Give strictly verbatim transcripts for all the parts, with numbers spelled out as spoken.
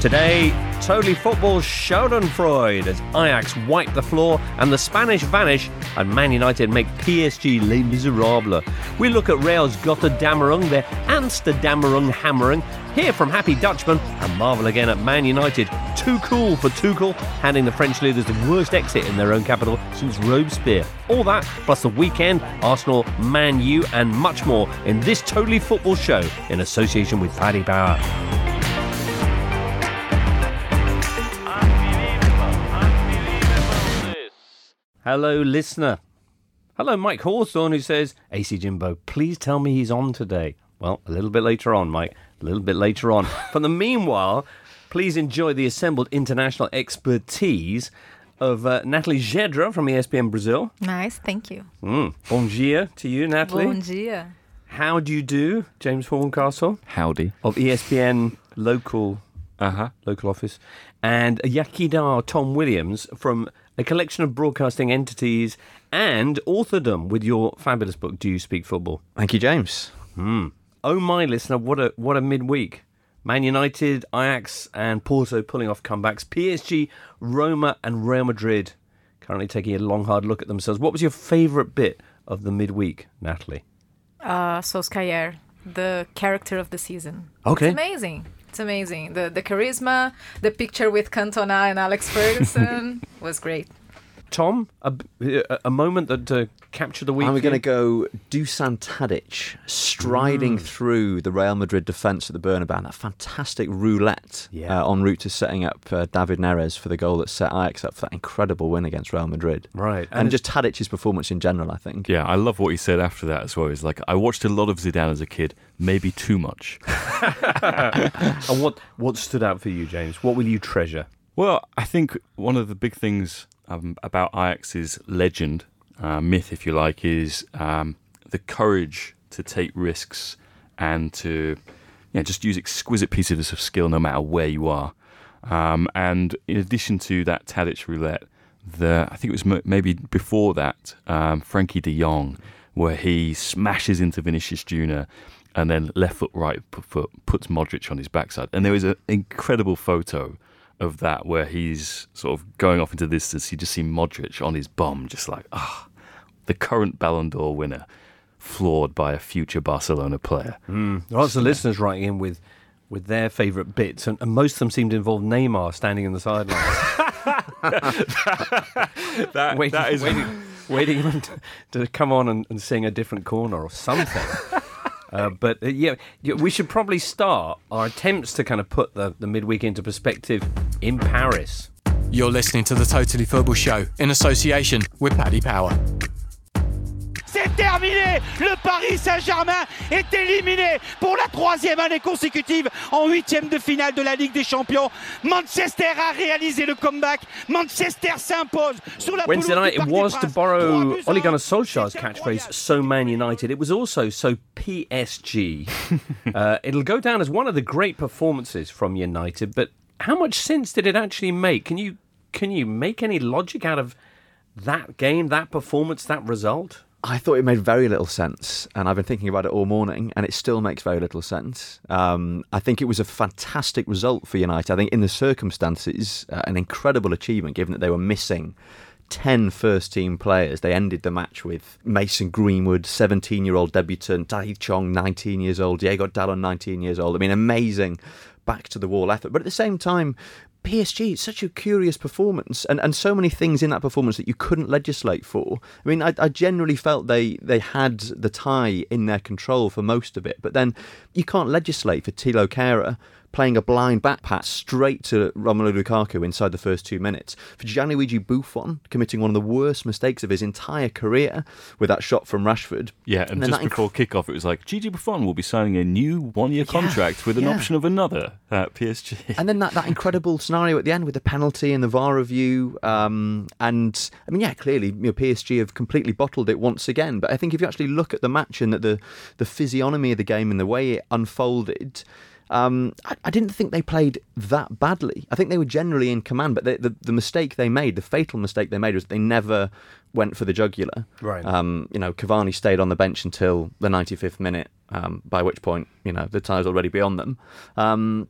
Today, Totally Football's Schadenfreude as Ajax wipe the floor and the Spanish vanish and Man United make P S G Les Miserables. We look at Real's Gotterdammerung, their Amsterdammerung hammering, hear from Happy Dutchman and marvel again at Man United. Too cool for Tuchel, handing the French leaders the worst exit in their own capital since Robespierre. All that, plus the weekend, Arsenal, Man U and much more in this Totally Football show in association with Paddy Power. Hello, listener. Hello, Mike Hawthorne, who says, A C Jimbo, please tell me he's on today. Well, a little bit later on, Mike. A little bit later on. For the meanwhile, please enjoy the assembled international expertise of uh, Nathalie Gedra from E S P N Brazil. Nice, thank you. Mm. Bon dia to you, Nathalie. Bon dia. How do you do, James Horncastle? Howdy. Of E S P N local, uh-huh, local office. And Yakidar Tom Williams from a collection of broadcasting entities and authordom with your fabulous book, Do You Speak Football? Thank you, James. Mm. Oh, my listener, what a what a midweek. Man United, Ajax and Porto pulling off comebacks. P S G, Roma and Real Madrid currently taking a long, hard look at themselves. What was your favourite bit of the midweek, Nathalie? Uh, Solskjaer, the character of the season. Okay. It's amazing. It's amazing. The the charisma, the picture with Cantona and Alex Ferguson was great. Tom, a, a moment that uh, captured the week. And we're going to go Dusan Tadic striding mm. through the Real Madrid defence at the Bernabeu. That fantastic roulette yeah. uh, en route to setting up uh, David Neres for the goal that set Ajax up for that incredible win against Real Madrid. Right. And, and just Tadic's performance in general, I think. Yeah, I love what he said after that as well. He's like, I watched a lot of Zidane as a kid, maybe too much. And what, what stood out for you, James? What will you treasure? Well, I think one of the big things um, about Ajax's legend, uh, myth, if you like, is um, the courage to take risks and to you know, just use exquisite pieces of skill no matter where you are. Um, and in addition to that Tadic roulette, the I think it was m- maybe before that, um, Frankie de Jong, where he smashes into Vinicius Junior and then left foot, right foot puts Modric on his backside. And there was an incredible photo of that where he's sort of going off into the distance. You just see Modric on his bum, just like, ah, oh, the current Ballon d'Or winner, floored by a future Barcelona player. Mm. Lots of listeners writing in with with their favourite bits, and, and most of them seem to involve Neymar standing in the sidelines. that, waiting, that is waiting, waiting for him to, to come on and, and sing a different corner or something. Uh, but uh, yeah, we should probably start our attempts to kind of put the, the midweek into perspective in Paris. You're listening to the Totally Football Show in association with Paddy Power. C'est terminé. Le Paris Saint-Germain est éliminé pour la troisième année consécutive en huitième de finale de la Ligue des Champions. Manchester a réalisé le comeback. Manchester s'impose sur la Wednesday night, it was, to borrow Ole Gunnar Solskjaer Solskjaer's catchphrase, so Man United. It was also so P S G. uh, it'll go down as one of the great performances from United, but how much sense did it actually make? Can you can you make any logic out of that game, that performance, that result? I thought it made very little sense, and I've been thinking about it all morning, and it still makes very little sense. Um, I think it was a fantastic result for United. I think in the circumstances, uh, an incredible achievement, given that they were missing ten first-team players. They ended the match with Mason Greenwood, seventeen-year-old debutant, Dahi Chong, nineteen years old, Diego Dallon, nineteen years old. I mean, amazing back-to-the-wall effort. But at the same time, P S G, it's such a curious performance, and, and so many things in that performance that you couldn't legislate for. I mean, I, I generally felt they, they had the tie in their control for most of it, but then you can't legislate for Thilo Kehrer playing a blind back pass straight to Romelu Lukaku inside the first two minutes. For Gianluigi Buffon committing one of the worst mistakes of his entire career with that shot from Rashford. Yeah, and, and just before inc- kickoff, it was like, Gigi Buffon will be signing a new one-year yeah, contract with an yeah. option of another at P S G. And then that, that incredible scenario at the end with the penalty and the V A R review. Um, and, I mean, yeah, clearly you know, P S G have completely bottled it once again. But I think if you actually look at the match and at the, the physiognomy of the game and the way it unfolded, Um, I, I didn't think they played that badly. I think they were generally in command, but they, the the mistake they made, the fatal mistake they made, was they never went for the jugular. Right. Um, you know, Cavani stayed on the bench until the ninety-fifth minute, um, by which point, you know, the tie's already beyond them. Um,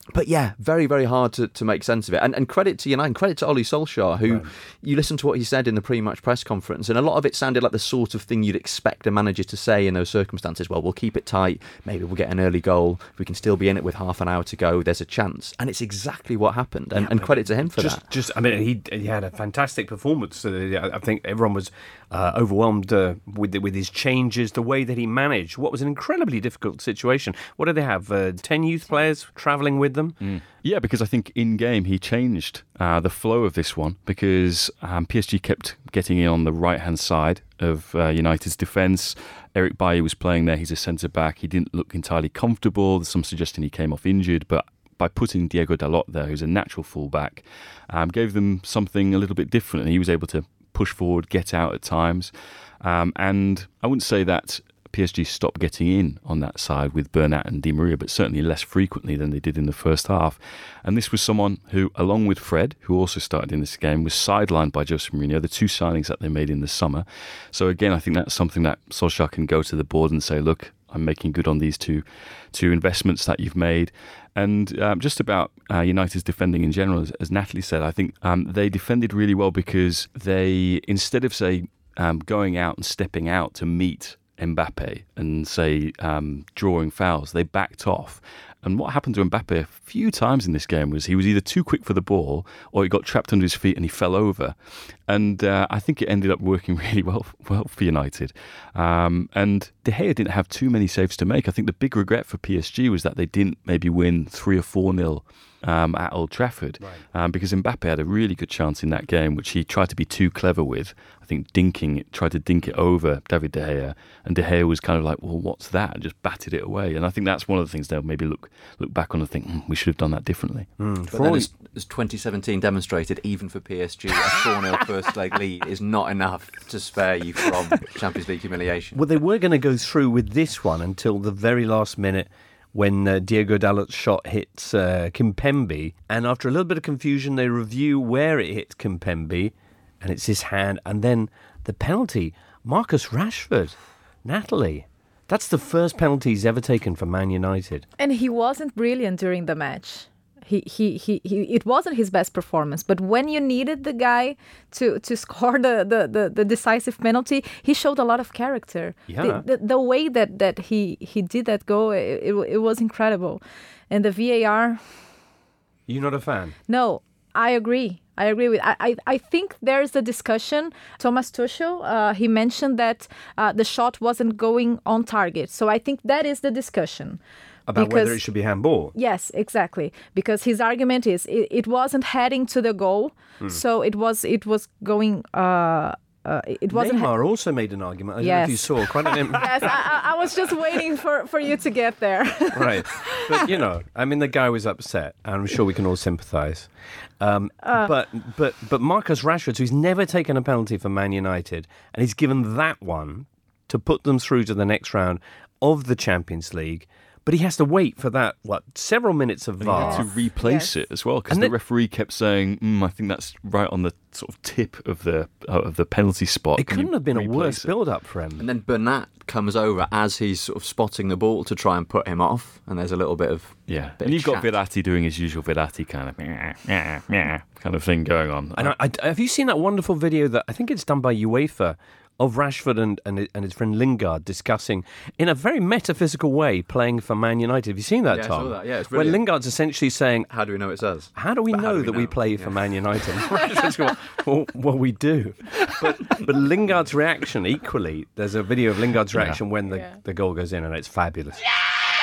But yeah, very, very hard to, to make sense of it. And, and credit to United, and credit to Ole Solskjaer, who right. you listen to what he said in the pre-match press conference, and a lot of it sounded like the sort of thing you'd expect a manager to say in those circumstances. Well, we'll keep it tight. Maybe we'll get an early goal. We can still be in it with half an hour to go. There's a chance. And it's exactly what happened. And, yeah, and credit to him for just, that. Just, I mean, he he had a fantastic performance. Uh, I think everyone was uh, overwhelmed uh, with with his changes, the way that he managed what was an incredibly difficult situation. What do they have? Uh, ten youth players travelling with them? Mm. Yeah, because I think in-game he changed uh, the flow of this one because um, P S G kept getting in on the right-hand side of uh, United's defence. Eric Bailly was playing there. He's a centre-back. He didn't look entirely comfortable. There's some suggestion he came off injured, but by putting Diego Dalot there, who's a natural full-back, um, gave them something a little bit different, and he was able to push forward, get out at times. Um, and I wouldn't say that P S G stopped getting in on that side with Bernat and Di Maria, but certainly less frequently than they did in the first half. And this was someone who, along with Fred, who also started in this game, was sidelined by Jose Mourinho, the two signings that they made in the summer. So again, I think that's something that Solskjaer can go to the board and say, look, I'm making good on these two two investments that you've made. And um, just about uh, United's defending in general, as, as Natalie said, I think um, they defended really well because they, instead of, say, um, going out and stepping out to meet Mbappe and say um, drawing fouls, they backed off. And what happened to Mbappe a few times in this game was he was either too quick for the ball or he got trapped under his feet and he fell over. And uh, I think it ended up working really well well for United. Um, and De Gea didn't have too many saves to make. I think the big regret for P S G was that they didn't maybe win three or four nil um, at Old Trafford. Right. Um, because Mbappe had a really good chance in that game, which he tried to be too clever with. I think dinking it, tried to dink it over David De Gea, and De Gea was kind of like, well, what's that? And just batted it away. And I think that's one of the things they'll maybe look look back on and think, mm, we should have done that differently. Mm. But then as, as twenty seventeen demonstrated, even for P S G, a four nil first leg lead is not enough to spare you from Champions League humiliation. Well, they were going to go through with this one until the very last minute when uh, Diego Dalot's shot hits uh, Kimpembe. And after a little bit of confusion, they review where it hit Kimpembe, and it's his hand. And then the penalty, Marcus Rashford. Natalie, that's the first penalty he's ever taken for Man United. And he wasn't brilliant during the match. He, he, he, he, it wasn't his best performance, but when you needed the guy to, to score the, the, the, the decisive penalty, he showed a lot of character. Yeah. The, the, the way that, that he, he did that goal, it, it, it was incredible. And the V A R... You're not a fan? No, I agree. I agree with. I, I, I think there's a discussion. Thomas Tuchel, uh, he mentioned that uh, the shot wasn't going on target. So I think that is the discussion. About because, whether it should be handball. Yes, exactly. Because his argument is it, it wasn't heading to the goal, mm. so it was it was going. Uh, uh, it wasn't. Neymar ha- also made an argument. I don't yes. know if you saw. Quite an. yes, I, I was just waiting for, for you to get there. Right, but you know, I mean, the guy was upset, and I'm sure we can all sympathise. Um, uh, but but but Marcus Rashford, so he's never taken a penalty for Man United, and he's given that one to put them through to the next round of the Champions League. But he has to wait for that, what, several minutes of V A R. He had to replace yes. it as well, because the then, referee kept saying, mm, I think that's right on the sort of tip of the uh, of the penalty spot. It couldn't have been a worse it? build-up for him. And then Bernat comes over as he's sort of spotting the ball to try and put him off, and there's a little bit of Yeah, bit and you've got Verratti doing his usual Verratti kind of meh, meh, meh, kind of thing going on. And I, I, have you seen that wonderful video that I think it's done by UEFA of Rashford and, and and his friend Lingard discussing in a very metaphysical way playing for Man United? Have you seen that, yeah, Tom? I saw that. Yeah, it's brilliant. Where Lingard's essentially saying, "How do we know it's us? How do we but know do we that know? we play yeah. for Man United?" Rashford's going, well, well, we do. But but Lingard's reaction equally. There's a video of Lingard's reaction yeah. when the, yeah. the goal goes in, and it's fabulous. Yeah!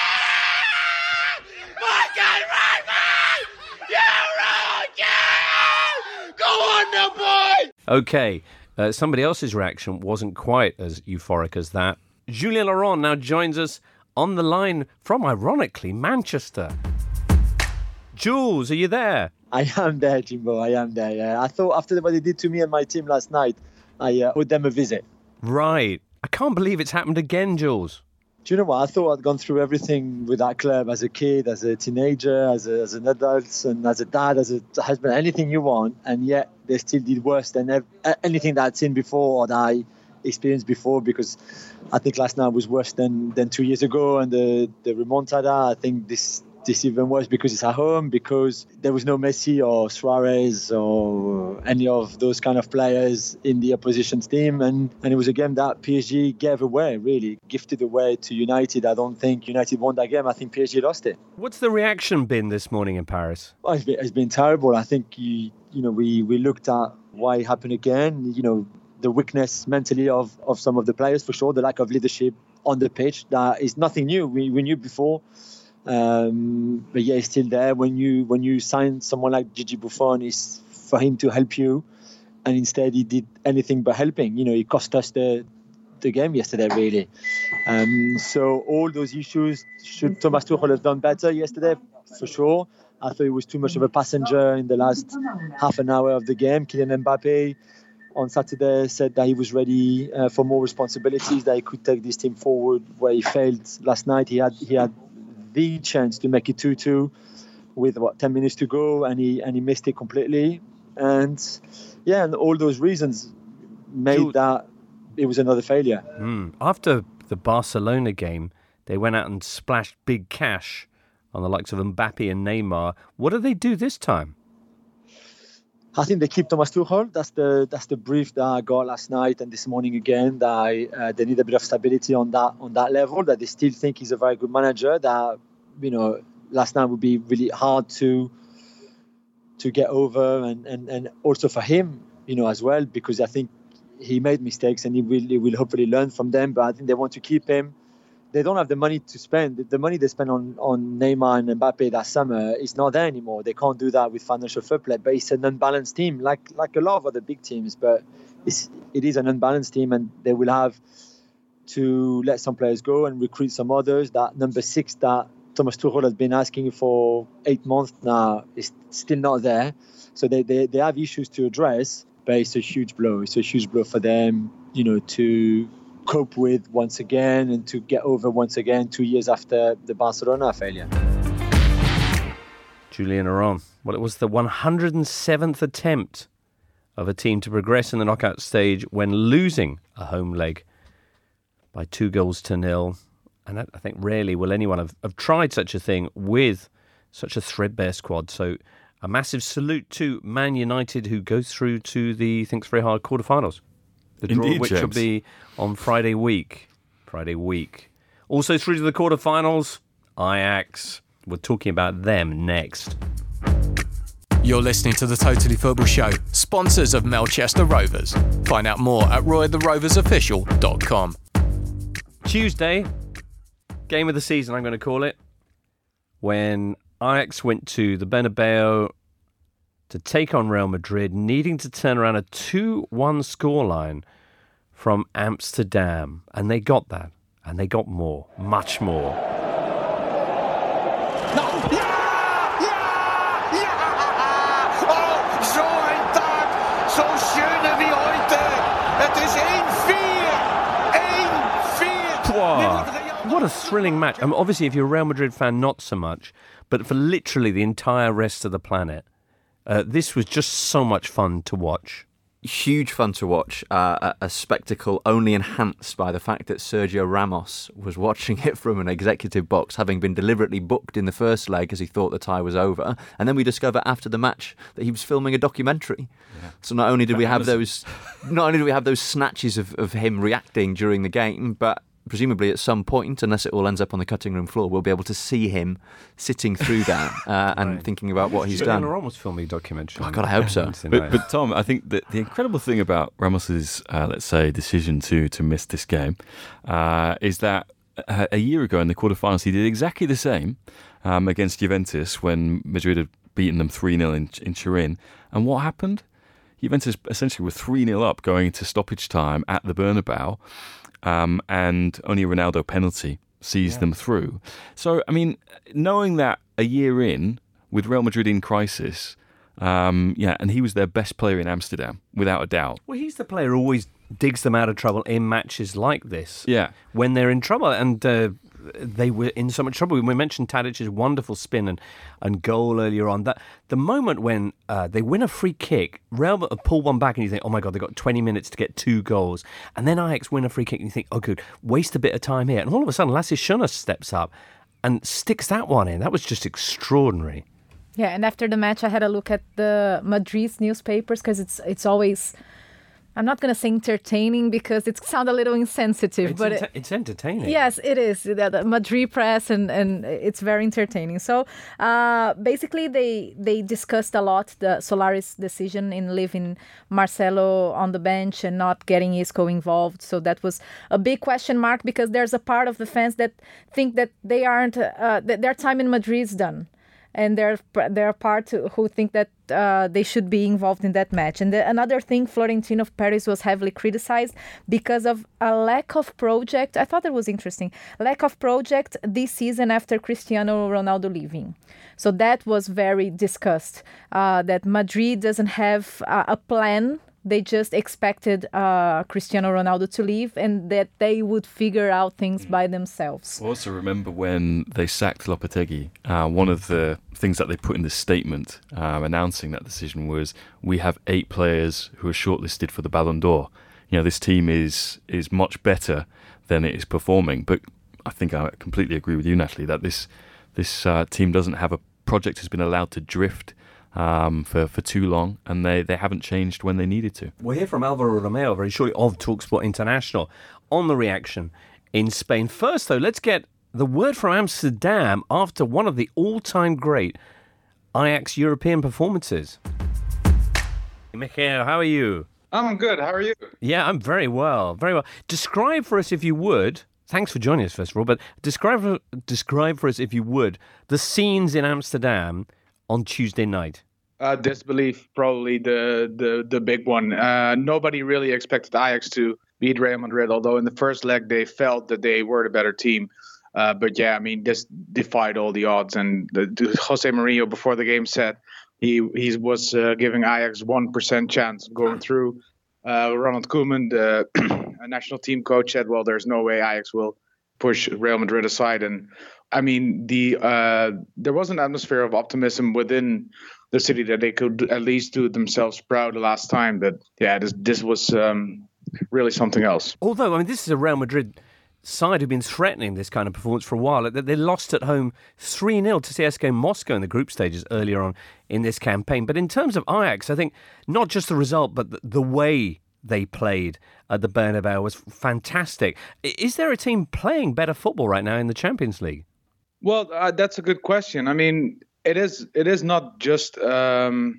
Marcus Rashford! You're okay! Go on now, boy! Okay. Uh, somebody else's reaction wasn't quite as euphoric as that. Julien Laurent now joins us on the line from, ironically, Manchester. Jules, are you there? I am there, Jimbo. I am there. Yeah. I thought after what they did to me and my team last night, I uh, owed them a visit. Right. I can't believe it's happened again, Jules. Do you know what? I thought I'd gone through everything with that club as a kid, as a teenager, as, a, as an adult, and as a dad, as a husband, anything you want. And yet they still did worse than ev- anything that I'd seen before or that I experienced before, because I think last night was worse than, than two years ago. And the, the remontada, I think this this even worse because it's at home, because there was no Messi or Suarez or any of those kind of players in the opposition's team. And, and it was a game that P S G gave away, really, gifted away to United. I don't think United won that game. I think P S G lost it. What's the reaction been this morning in Paris? Well, it's been, it's been terrible. I think, you, you know, we, we looked at why it happened again, you know, the weakness mentally of, of some of the players, for sure, the lack of leadership on the pitch. That is nothing new. We, we knew before. Um, but yeah, it's still there. When you when you sign someone like Gigi Buffon, it's for him to help you, and instead he did anything but helping. You know, he cost us the the game yesterday, really. Um, so all those issues, should Thomas Tuchel have done better yesterday? For sure. I thought he was too much of a passenger in the last half an hour of the game. Kylian Mbappe on Saturday said that he was ready uh, for more responsibilities, that he could take this team forward where he failed last night. He had he had the chance to make it two two with what ten minutes to go, and he and he missed it completely. And yeah, and all those reasons made Jules, that it was another failure. Mm. After the Barcelona game, they went out and splashed big cash on the likes of Mbappe and Neymar. What do they do this time? I think they keep Thomas Tuchel. That's the that's the brief that I got last night and this morning again. That I, uh, they need a bit of stability on that on that level. That they still think he's a very good manager. That, you know, last night would be really hard to to get over, and, and, and also for him, you know, as well, because I think he made mistakes and he will he will hopefully learn from them. But I think they want to keep him. They don't have the money to spend. The money they spent on, on Neymar and Mbappe that summer is not there anymore. They can't do that with financial fair play. But it's an unbalanced team, like like a lot of other big teams. But it's, it is an unbalanced team, and they will have to let some players go and recruit some others. That number six that Thomas Tuchel has been asking for eight months now is still not there. So they, they, they have issues to address, but it's a huge blow. It's a huge blow for them, you know, to cope with once again and to get over once again two years after the Barcelona failure. Julien Laurent. Well, it was the one hundred seventh attempt of a team to progress in the knockout stage when losing a home leg by two goals to nil. And I think rarely will anyone have, have tried such a thing with such a threadbare squad. So a massive salute to Man United, who go through to the Thinks Very Hard quarterfinals. The draw, Indeed, which James. will be on Friday week. Friday week. Also through to the quarterfinals, Ajax. We're talking about them next. You're listening to the Totally Football Show, sponsors of Melchester Rovers. Find out more at roy the rovers official dot com. Tuesday, game of the season, I'm going to call it, when Ajax went to the Bernabeu to take on Real Madrid, needing to turn around a two one scoreline from Amsterdam. And they got that. And they got more. Much more. No. Ja! Ja! Ja! Oh, so ein Tag. So schöne wie heute. Het is one four. one four. What a thrilling match. I mean, obviously, if you're a Real Madrid fan, not so much. But for literally the entire rest of the planet, Uh, this was just so much fun to watch. Huge fun to watch. Uh, a, a spectacle only enhanced by the fact that Sergio Ramos was watching it from an executive box, having been deliberately booked in the first leg as he thought the tie was over. And then we discover after the match that he was filming a documentary. Yeah. So not only did we have those, not only did we have those snatches of, of him reacting during the game, but presumably at some point, unless it all ends up on the cutting room floor, we'll be able to see him sitting through that uh, and right. thinking about what he's Julien done. Laurent was filming a documentary. Oh, God, I hope so. But, but Tom, I think that the incredible thing about Ramos's, uh, let's say, decision to to miss this game uh, is that a, a year ago in the quarterfinals, he did exactly the same um, against Juventus when Madrid had beaten them three nil in, in Turin. And what happened? Juventus essentially were three nil up going into stoppage time at the Bernabeu. Um, and only a Ronaldo penalty sees yeah. them through. So, I mean, knowing that a year in, with Real Madrid in crisis, um, yeah, and he was their best player in Amsterdam, without a doubt. Well, he's the player who always digs them out of trouble in matches like this. Yeah. When they're in trouble, and uh, they were in so much trouble. We mentioned Tadic's wonderful spin and, and goal earlier on. That the moment when uh, they win a free kick, Real pull one back and you think, oh my God, they've got twenty minutes to get two goals. And then Ajax win a free kick and you think, oh good, waste a bit of time here. And all of a sudden, Lasse Schöne steps up and sticks that one in. That was just extraordinary. Yeah, and after the match, I had a look at the Madrid's newspapers because it's it's always, I'm not going to say entertaining because it sounds a little insensitive, It's, but enter- it, it's entertaining. yes, it is. The, the Madrid press, and, and it's very entertaining. So uh, basically, they they discussed a lot the Solari's decision in leaving Marcelo on the bench and not getting Isco involved. So that was a big question mark because there's a part of the fans that think that they aren't, uh, that their time in Madrid is done. And there, there are part who think that uh, they should be involved in that match. And the, another thing, Florentino Perez was heavily criticized because of a lack of project. I thought that was interesting. Lack of project this season after Cristiano Ronaldo leaving. So that was very discussed, uh, that Madrid doesn't have uh, a plan. They just expected uh, Cristiano Ronaldo to leave and that they would figure out things by themselves. Also, remember when they sacked Lopetegui, uh, one of the things that they put in the statement uh, announcing that decision was, we have eight players who are shortlisted for the Ballon d'Or. You know, this team is is much better than it is performing. But I think I completely agree with you, Natalie, that this, this uh, team doesn't have a project, has been allowed to drift Um, for, for too long, and they, they haven't changed when they needed to. We'll hear from Alvaro Romeo very shortly of TalkSport International on the reaction in Spain. First, though, let's get the word from Amsterdam after one of the all-time great Ajax European performances. Michael, how are you? I'm good. How are you? Yeah, I'm very well, very well. Describe for us, if you would, thanks for joining us, first of all, but describe for, describe for us, if you would, the scenes in Amsterdam on Tuesday night. Uh, disbelief, probably the the the big one. Uh, nobody really expected Ajax to beat Real Madrid, although in the first leg they felt that they were the better team. Uh, but yeah, I mean, this defied all the odds. And the, the Jose Mourinho before the game said he he was uh, giving Ajax one percent chance of going through. Uh, Ronald Koeman, the national team coach, said, "Well, there's no way Ajax will push Real Madrid aside." And I mean, the uh, there was an atmosphere of optimism within the city that they could at least do themselves proud the last time. But yeah, this this was um, really something else. Although, I mean, this is a Real Madrid side who've been threatening this kind of performance for a while. They lost at home three nil to C S K A Moscow in the group stages earlier on in this campaign. But in terms of Ajax, I think not just the result, but the, the way they played at the Bernabeu was fantastic. Is there a team playing better football right now in the Champions League? Well, uh, that's a good question. I mean, it is it is not just um,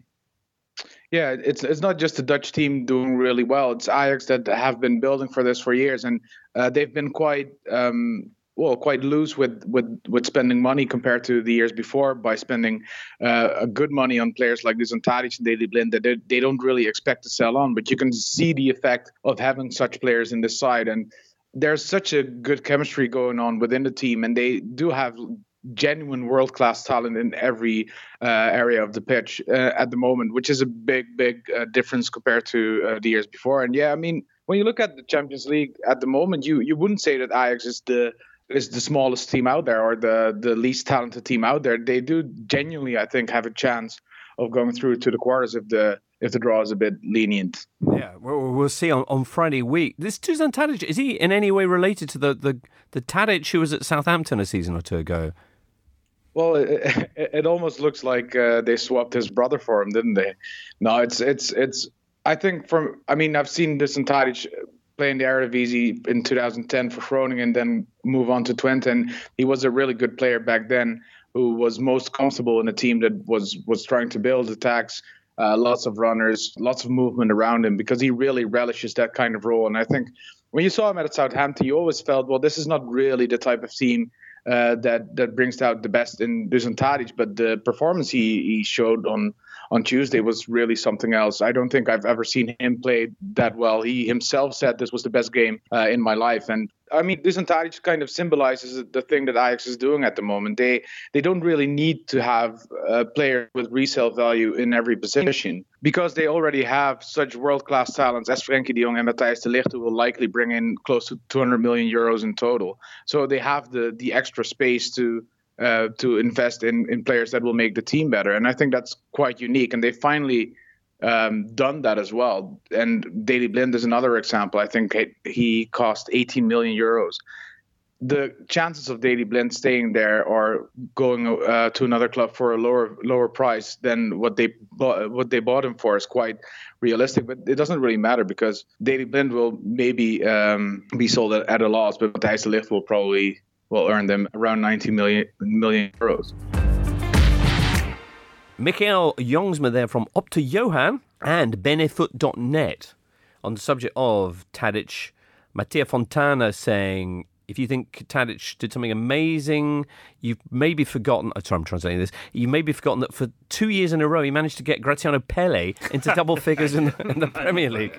yeah, it's it's not just the Dutch team doing really well. It's Ajax that have been building for this for years, and uh, they've been quite um, well, quite loose with, with with spending money compared to the years before by spending uh, a good money on players like Dusan Tadic and Daley Blind that they, they don't really expect to sell on. But you can see the effect of having such players in this side, and there's such a good chemistry going on within the team, and they do have genuine world-class talent in every uh, area of the pitch uh, at the moment, which is a big, big uh, difference compared to uh, the years before. And yeah, I mean, when you look at the Champions League at the moment, you you wouldn't say that Ajax is the is the smallest team out there or the the least talented team out there. They do genuinely, I think, have a chance of going through to the quarters if the if the draw is a bit lenient. Yeah, we'll, we'll see on, on Friday week. This Dusan Tadic, is he in any way related to the, the, the Tadic who was at Southampton a season or two ago? Well, it, it almost looks like uh, they swapped his brother for him, didn't they? No, it's it's it's. I think from. I mean, I've seen Dusan Tadic play in the Eredivisie in two thousand ten for Groningen and then move on to Twente. And he was a really good player back then, who was most comfortable in a team that was was trying to build attacks. Uh, lots of runners, lots of movement around him, because he really relishes that kind of role. And I think when you saw him at Southampton, you always felt, well, this is not really the type of team uh, that that brings out the best in Dusan Tadic. But the performance he, he showed on on Tuesday was really something else. I don't think I've ever seen him play that well. He himself said this was the best game uh, in my life. And I mean, Dusan Tadic kind of symbolizes the thing that Ajax is doing at the moment. They they don't really need to have a player with resale value in every position, because they already have such world-class talents as Frenkie de Jong and Matthijs de Ligt, who will likely bring in close to two hundred million euros in total. So they have the the extra space to uh, to invest in, in players that will make the team better. And I think that's quite unique. And they finally Um, done that as well. And Daley Blind is another example. I think he cost eighteen million euros. the chances of Daley Blind staying there or going uh, to another club for a lower lower price than what they bought, what they bought him for is quite realistic. But it doesn't really matter because Daley Blind will maybe um, be sold at, at a loss, but Matthijs de Ligt will probably will earn them around ninety million million euros. Mikael Jongsma there from Opta Johan and Benefoot dot net on the subject of Tadic. Mattia Fontana saying, if you think Tadic did something amazing, you've maybe forgotten... Oh, sorry, I'm translating this. You've maybe forgotten that for two years in a row, he managed to get Graziano Pelle into double figures in, in the Premier League.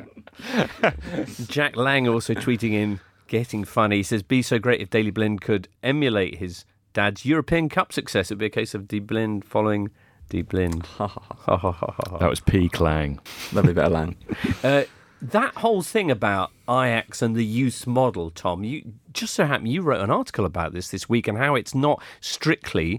Jack Lang also tweeting in, getting funny. He says, be so great if Daley Blind could emulate his dad's European Cup success. It'd be a case of De Blind following De Blind. That was P. Klang. Lovely bit of Lang. Uh, that whole thing about Ajax and the youth model, Tom, you just so happen you wrote an article about this this week and how it's not strictly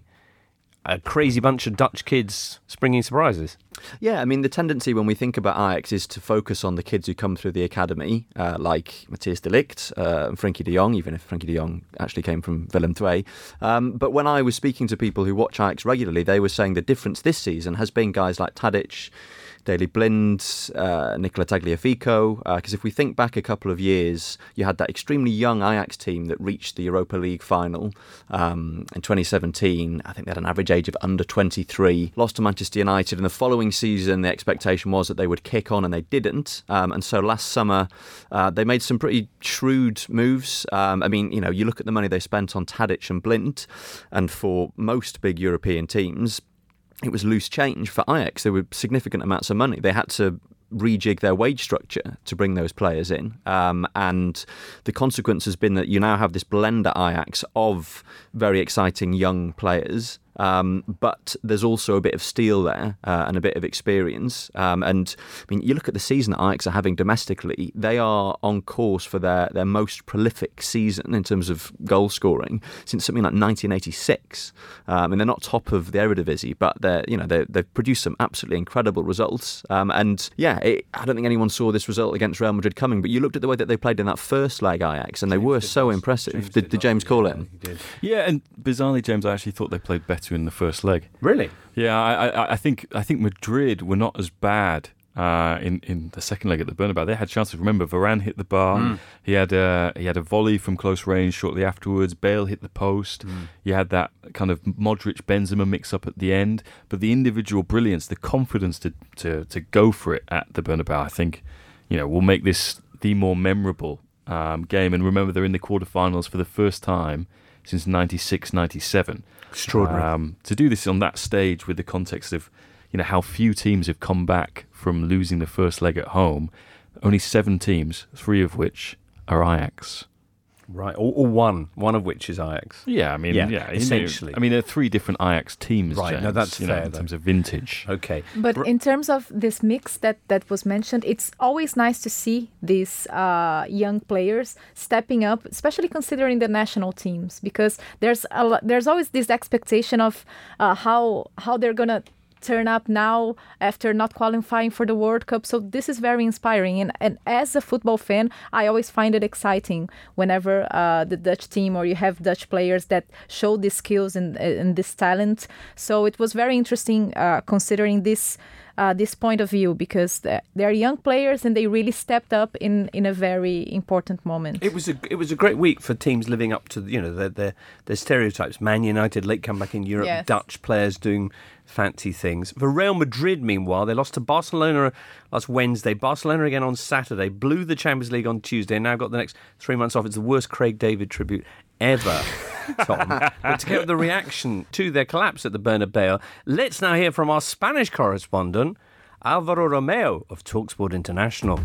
a crazy bunch of Dutch kids springing surprises. Yeah, I mean, the tendency when we think about Ajax is to focus on the kids who come through the academy, uh, like Matthijs de Ligt uh, and Frenkie de Jong, even if Frenkie de Jong actually came from Willem two. Um, but when I was speaking to people who watch Ajax regularly, they were saying the difference this season has been guys like Tadic, Daley Blind, uh, Nicola Tagliafico, because uh, if we think back a couple of years, you had that extremely young Ajax team that reached the Europa League final um, in twenty seventeen. I think they had an average age of under twenty-three, lost to Manchester United, and the following season the expectation was that they would kick on and they didn't. Um, and so last summer uh, they made some pretty shrewd moves. Um, I mean, you know, you look at the money they spent on Tadic and Blind, and for most big European teams, it was loose change. For Ajax, there were significant amounts of money. They had to rejig their wage structure to bring those players in. Um, and the consequence has been that you now have this blend at Ajax of very exciting young players. Um, but there's also a bit of steel there uh, and a bit of experience. Um, and I mean, you look at the season that Ajax are having domestically, they are on course for their, their most prolific season in terms of goal scoring since something like nineteen eighty-six. Um, and they're not top of the Eredivisie, but they're, you know, they're, they've produced some absolutely incredible results. Um, and yeah, it, I don't think anyone saw this result against Real Madrid coming, but you looked at the way that they played in that first leg, Ajax, and they were so impressive. James did, did did James call it? Yeah, and bizarrely, James, I actually thought they played better in the first leg. Really? Yeah, I, I, I think I think Madrid were not as bad uh, in in the second leg at the Bernabeu. They had chances. Remember, Varane hit the bar. Mm. He had a he had a volley from close range shortly afterwards. Bale hit the post. Mm. You had that kind of Modric Benzema mix up at the end. But the individual brilliance, the confidence to to to go for it at the Bernabeu, I think, you know, will make this the more memorable um, game. And remember, they're in the quarterfinals for the first time since ninety-six ninety-seven. Extraordinary. Um, to do this on that stage with the context of, you know, how few teams have come back from losing the first leg at home. Only seven teams, three of which are Ajax. Right, or, or one, one of which is Ajax. Yeah, I mean, yeah, yeah essentially. You know, I mean, there are three different Ajax teams. Right, James, no, that's you fair. Know, in terms of vintage. Okay. But in terms of this mix that, that was mentioned, it's always nice to see these uh, young players stepping up, especially considering the national teams, because there's a lo- there's always this expectation of uh, how how they're gonna turn up now after not qualifying for the World Cup. So this is very inspiring. And, and as a football fan, I always find it exciting whenever uh, the Dutch team or you have Dutch players that show these skills and, and this talent. So it was very interesting uh, considering this uh, this point of view, because they're young players and they really stepped up in, in a very important moment. It was a it was a great week for teams living up to, you know, their their, their stereotypes. Man United, late comeback in Europe, Yes. Dutch players doing fancy things. For Real Madrid, meanwhile, they lost to Barcelona last Wednesday. Barcelona again on Saturday. Blew the Champions League on Tuesday and now got the next three months off. It's the worst Craig David tribute ever, Tom. But to get the reaction to their collapse at the Bernabeu, let's now hear from our Spanish correspondent, Alvaro Romeo of TalkSport International.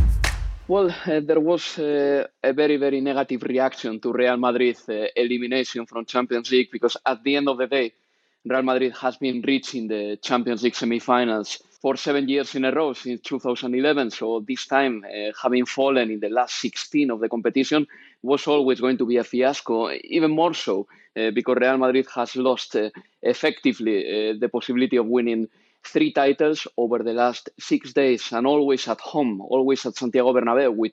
Well, uh, there was uh, a very, very negative reaction to Real Madrid's uh, elimination from Champions League, because at the end of the day, Real Madrid has been reaching the Champions League semi-finals for seven years in a row since two thousand eleven. So this time, uh, having fallen in the last sixteen of the competition was always going to be a fiasco, even more so uh, because Real Madrid has lost uh, effectively uh, the possibility of winning three titles over the last six days, and always at home, always at Santiago Bernabeu, which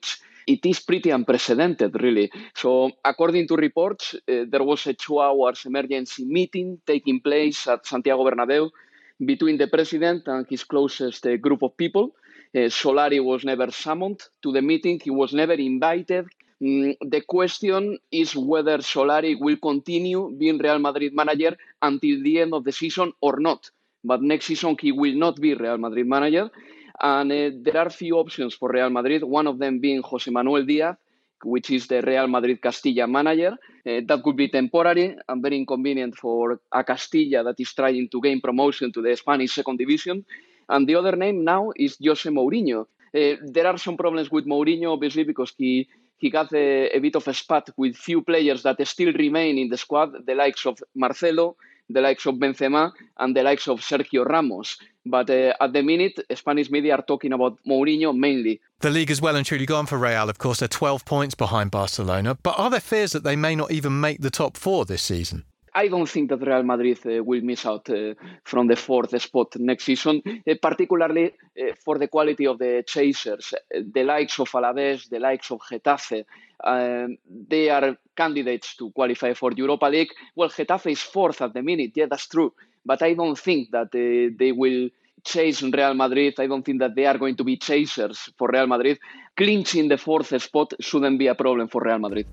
it is pretty unprecedented, really. So, according to reports, uh, there was a two hours emergency meeting taking place at Santiago Bernabeu between the president and his closest uh, group of people. Uh, Solari was never summoned to the meeting. He was never invited. Mm, the question is whether Solari will continue being Real Madrid manager until the end of the season or not. But next season, he will not be Real Madrid manager. And uh, there are few options for Real Madrid, one of them being José Manuel Díaz, which is the Real Madrid Castilla manager. Uh, that could be temporary and very inconvenient for a Castilla that is trying to gain promotion to the Spanish second division. And the other name now is Jose Mourinho. Uh, there are some problems with Mourinho, obviously, because he, he got a, a bit of a spat with few players that still remain in the squad, the likes of Marcelo, the likes of Benzema, and the likes of Sergio Ramos. But uh, at the minute, Spanish media are talking about Mourinho mainly. The league is well and truly gone for Real. Of course, they're twelve points behind Barcelona. But are there fears that they may not even make the top four this season? I don't think that Real Madrid uh, will miss out uh, from the fourth spot next season, uh, particularly uh, for the quality of the chasers. Uh, the likes of Alavés, the likes of Getafe, uh, they are candidates to qualify for Europa League. Well, Getafe is fourth at the minute, yeah, that's true. But I don't think that uh, they will chase Real Madrid. I don't think that they are going to be chasers for Real Madrid. Clinching the fourth spot shouldn't be a problem for Real Madrid.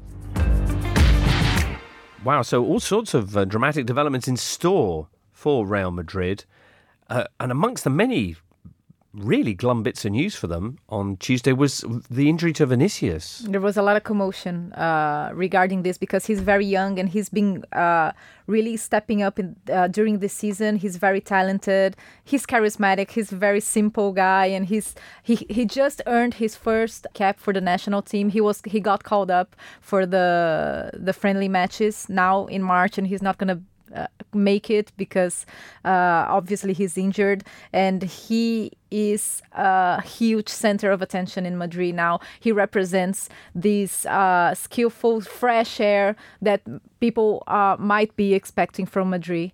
Wow, so all sorts of uh, dramatic developments in store for Real Madrid. Uh, and amongst the many really glum bits of news for them on Tuesday was the injury to Vinicius. There was a lot of commotion uh, regarding this because he's very young and he's been uh, really stepping up in, uh, during this season. He's very talented. He's charismatic. He's a very simple guy, and he's he he just earned his first cap for the national team. He was he got called up for the the friendly matches now in March, and he's not going to Uh, make it because uh, obviously he's injured, and he is a huge center of attention in Madrid now. He represents this uh, skillful, fresh air that people uh, might be expecting from Madrid.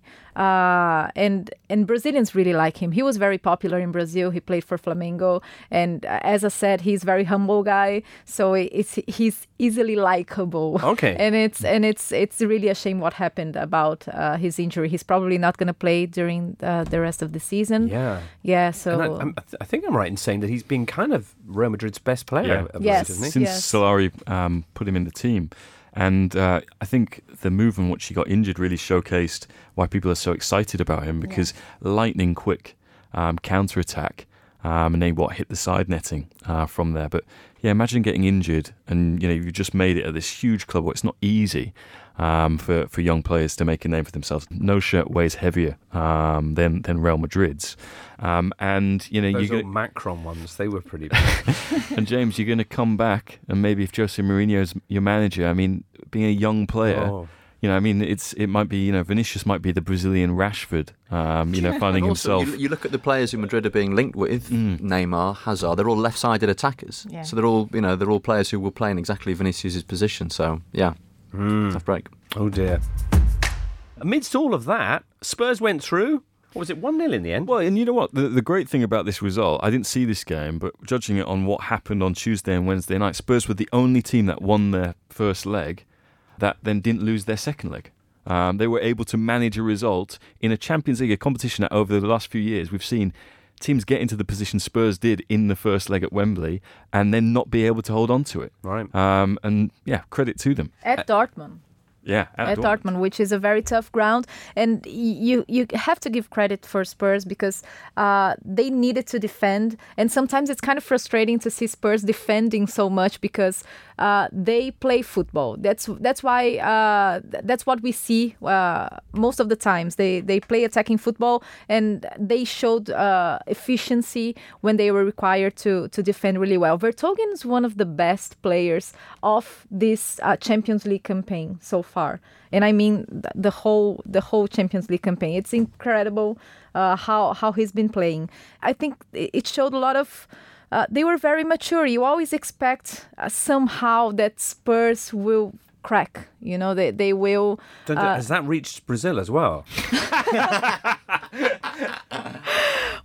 Uh, and and Brazilians really like him. He was very popular in Brazil. He played for Flamengo, and uh, as I said, he's a very humble guy. So it's he's easily likable. Okay. And it's and it's it's really a shame what happened about uh, his injury. He's probably not going to play during uh, the rest of the season. Yeah. Yeah. So And I, I'm, I think I'm right in saying that he's been kind of Real Madrid's best player. Yeah. Of Yes. late, hasn't he? Since Yes. Solari um, put him in the team. And uh, I think the move in which he got injured really showcased why people are so excited about him, because lightning quick um, counter-attack, um, and they what hit the side netting uh, from there. But yeah, imagine getting injured and you know you just made it at this huge club. Well, it's not easy um, for for young players to make a name for themselves. No shirt weighs heavier um, than than Real Madrid's, um, and you know Those you old Macron ones, they were pretty big. And James, you're going to come back, and maybe if Jose Mourinho's your manager, I mean, being a young player, Oh. you know, I mean, it's it might be, you know, Vinicius might be the Brazilian Rashford, um, you know, finding And also, himself. You, you look at the players who Madrid are being linked with: Neymar, Hazard. They're all left-sided attackers. Yeah. So they're all, you know, they're all players who will play in exactly Vinicius's position. So yeah, tough break. Oh dear. Amidst all of that, Spurs went through. What was it, one nil in the end? Well, and you know what? The, the great thing about this result, I didn't see this game, but judging it on what happened on Tuesday and Wednesday night, Spurs were the only team that won their first leg that then didn't lose their second leg. Um, they were able to manage a result in a Champions League, a competition that over the last few years we've seen teams get into the position Spurs did in the first leg at Wembley and then not be able to hold on to it. Right. Um, and yeah, credit to them. at Dortmund. Yeah, At Dortmund. Dortmund, which is a very tough ground, and you you have to give credit for Spurs because uh, they needed to defend, and sometimes it's kind of frustrating to see Spurs defending so much because uh, they play football. That's that's why uh, that's what we see uh, most of the times. They they play attacking football, and they showed uh, efficiency when they were required to to defend really well. Vertonghen is one of the best players of this uh, Champions League campaign so far, and I mean th- the whole the whole Champions League campaign. It's incredible uh, how how he's been playing. I think it showed a lot of. Uh, they were very mature. You always expect uh, somehow that Spurs will crack. You know, they they will. Don't- Uh, Has that reached Brazil as well?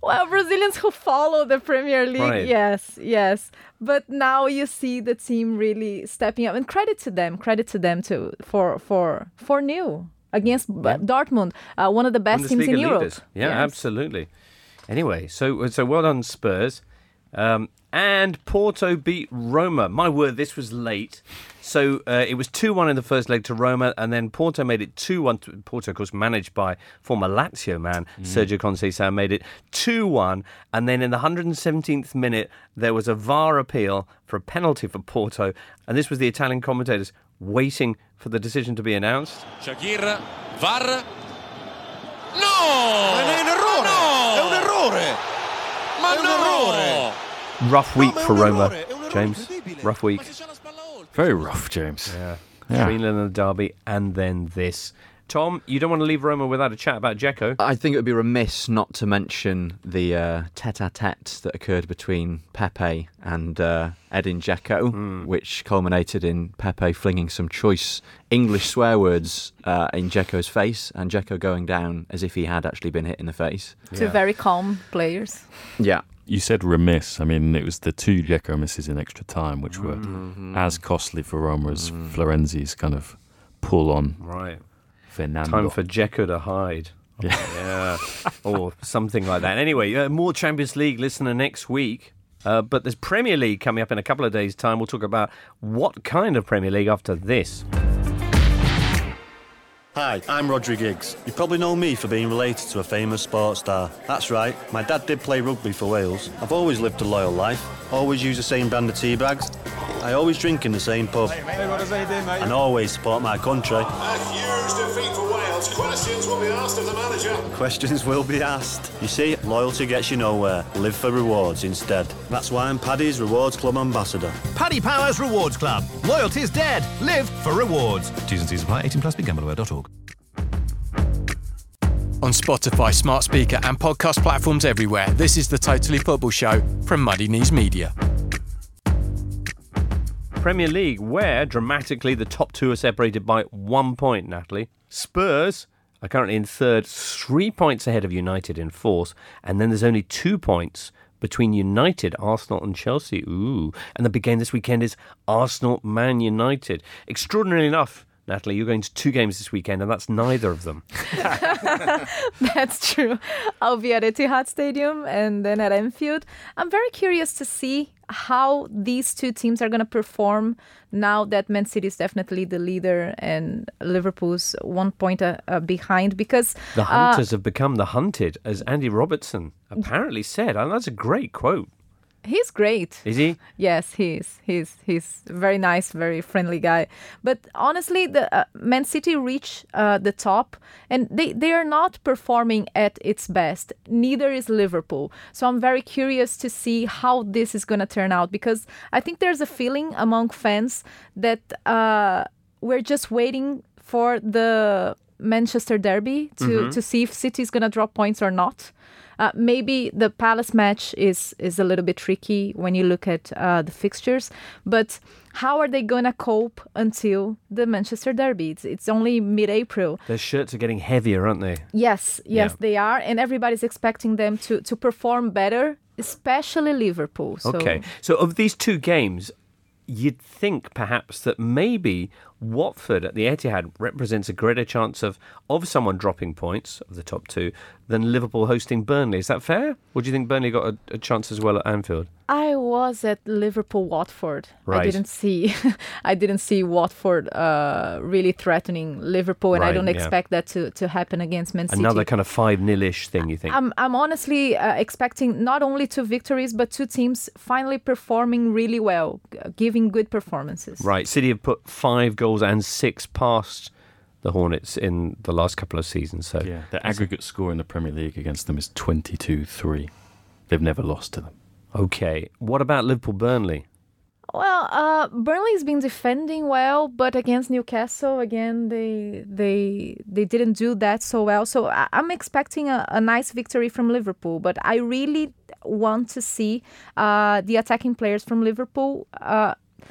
Well, Brazilians who follow the Premier League, Right. yes, yes. But now you see the team really stepping up, and credit to them, credit to them too for for for new against Yeah. Dortmund, uh, one of the best teams in Bundesliga Europe. leaders. Yeah, Yes. absolutely. Anyway, so so well done, Spurs. Um, and Porto beat Roma. My word, this was late. So uh, it was two one in the first leg to Roma, and then Porto made it two one. To, Porto, of course, managed by former Lazio man Sergio Conceição, made it two one. And then in the one hundred seventeenth minute, there was a V A R appeal for a penalty for Porto. And this was the Italian commentators waiting for the decision to be announced. Shaqir, V A R. No! È un errore! No! È un errore! Ma È un no! errore! Rough week ma è for un Roma, errore, è un errore James. incredibile. Rough week. Very rough, James. Yeah. Yeah. three nil in the derby, and then this. Tom, you don't want to leave Roma without a chat about Dzeko. I think it would be remiss not to mention the uh, tete-a-tete that occurred between Pepe and uh, Edin Dzeko, Mm. which culminated in Pepe flinging some choice English swear words uh, in Dzeko's face, and Dzeko going down as if he had actually been hit in the face. Two very calm players. Yeah. You said remiss. I mean, it was the two Dzeko misses in extra time, which were Mm-hmm. as costly for Roma as Florenzi's kind of pull on Right. Fernando. Time for Dzeko to hide. Yeah. Yeah. Or something like that. Anyway, uh, more Champions League listener next week. Uh, but there's Premier League coming up in a couple of days' time. We'll talk about what kind of Premier League after this. Hi, I'm Rodri Giggs. You probably know me for being related to a famous sports star. That's right, my dad did play rugby for Wales. I've always lived a loyal life, always use the same brand of tea bags. I always drink in the same pub. And always support my country. A huge defeat for Wales. Questions will be asked of the manager. Questions will be asked. You see, loyalty gets you nowhere. Live for rewards instead. That's why I'm Paddy's Rewards Club ambassador. Paddy Power's Rewards Club. Loyalty's dead. Live for rewards. T's and C's apply. eighteen plus. Be gamble aware dot org. On Spotify, smart speaker and podcast platforms everywhere, this is the Totally Football Show from Muddy Knees Media. Premier League, where dramatically the top two are separated by one point, Natalie. Spurs are currently in third, three points ahead of United in fourth, and then there's only two points between United, Arsenal and Chelsea. Ooh. And the big game this weekend is Arsenal-Man United. Extraordinarily enough, Natalie, you're going to two games this weekend, and that's neither of them. That's true. I'll be at Etihad Stadium and then at Anfield. I'm very curious to see how these two teams are going to perform now that Man City is definitely the leader and Liverpool's one point uh, uh, behind, because The uh, hunters have become the hunted, as Andy Robertson apparently said. And that's a great quote. he's great. Is he? Yes, he is. He's he's very nice, very friendly guy. But honestly, the uh, Man City reach uh, the top, and they, they are not performing at its best. Neither is Liverpool. So I'm very curious to see how this is going to turn out, because I think there's a feeling among fans that uh, we're just waiting for the Manchester derby to, Mhm. to see if City is going to drop points or not. Uh, maybe the Palace match is, is a little bit tricky when you look at uh, the fixtures, but how are they going to cope until the Manchester derby? It's, it's only mid-April. Their shirts are getting heavier, aren't they? Yes, yes, Yeah. they are, and everybody's expecting them to, to perform better, especially Liverpool. So. Okay. So of these two games, you'd think perhaps that maybe Watford at the Etihad represents a greater chance of, of someone dropping points of the top two than Liverpool hosting Burnley. Is that fair? Or do you think Burnley got a, a chance as well at Anfield? I was at Liverpool Watford. Right. I didn't see I didn't see Watford uh, really threatening Liverpool, and I Right, don't yeah. expect that to, to happen against Man City. Another kind of five nil-ish thing, you think? I'm I'm honestly uh, expecting not only two victories, but two teams finally performing really well, g- giving good performances. Right. City have put five goals and six past the Hornets in the last couple of seasons. So Yeah, the aggregate score in the Premier League against them is twenty-two three. They've never lost to them. Okay. What about Liverpool-Burnley? Well, uh, Burnley's been defending well, but against Newcastle, again, they they they didn't do that so well. So I, I'm expecting a, a nice victory from Liverpool, but I really want to see uh, the attacking players from Liverpool uh,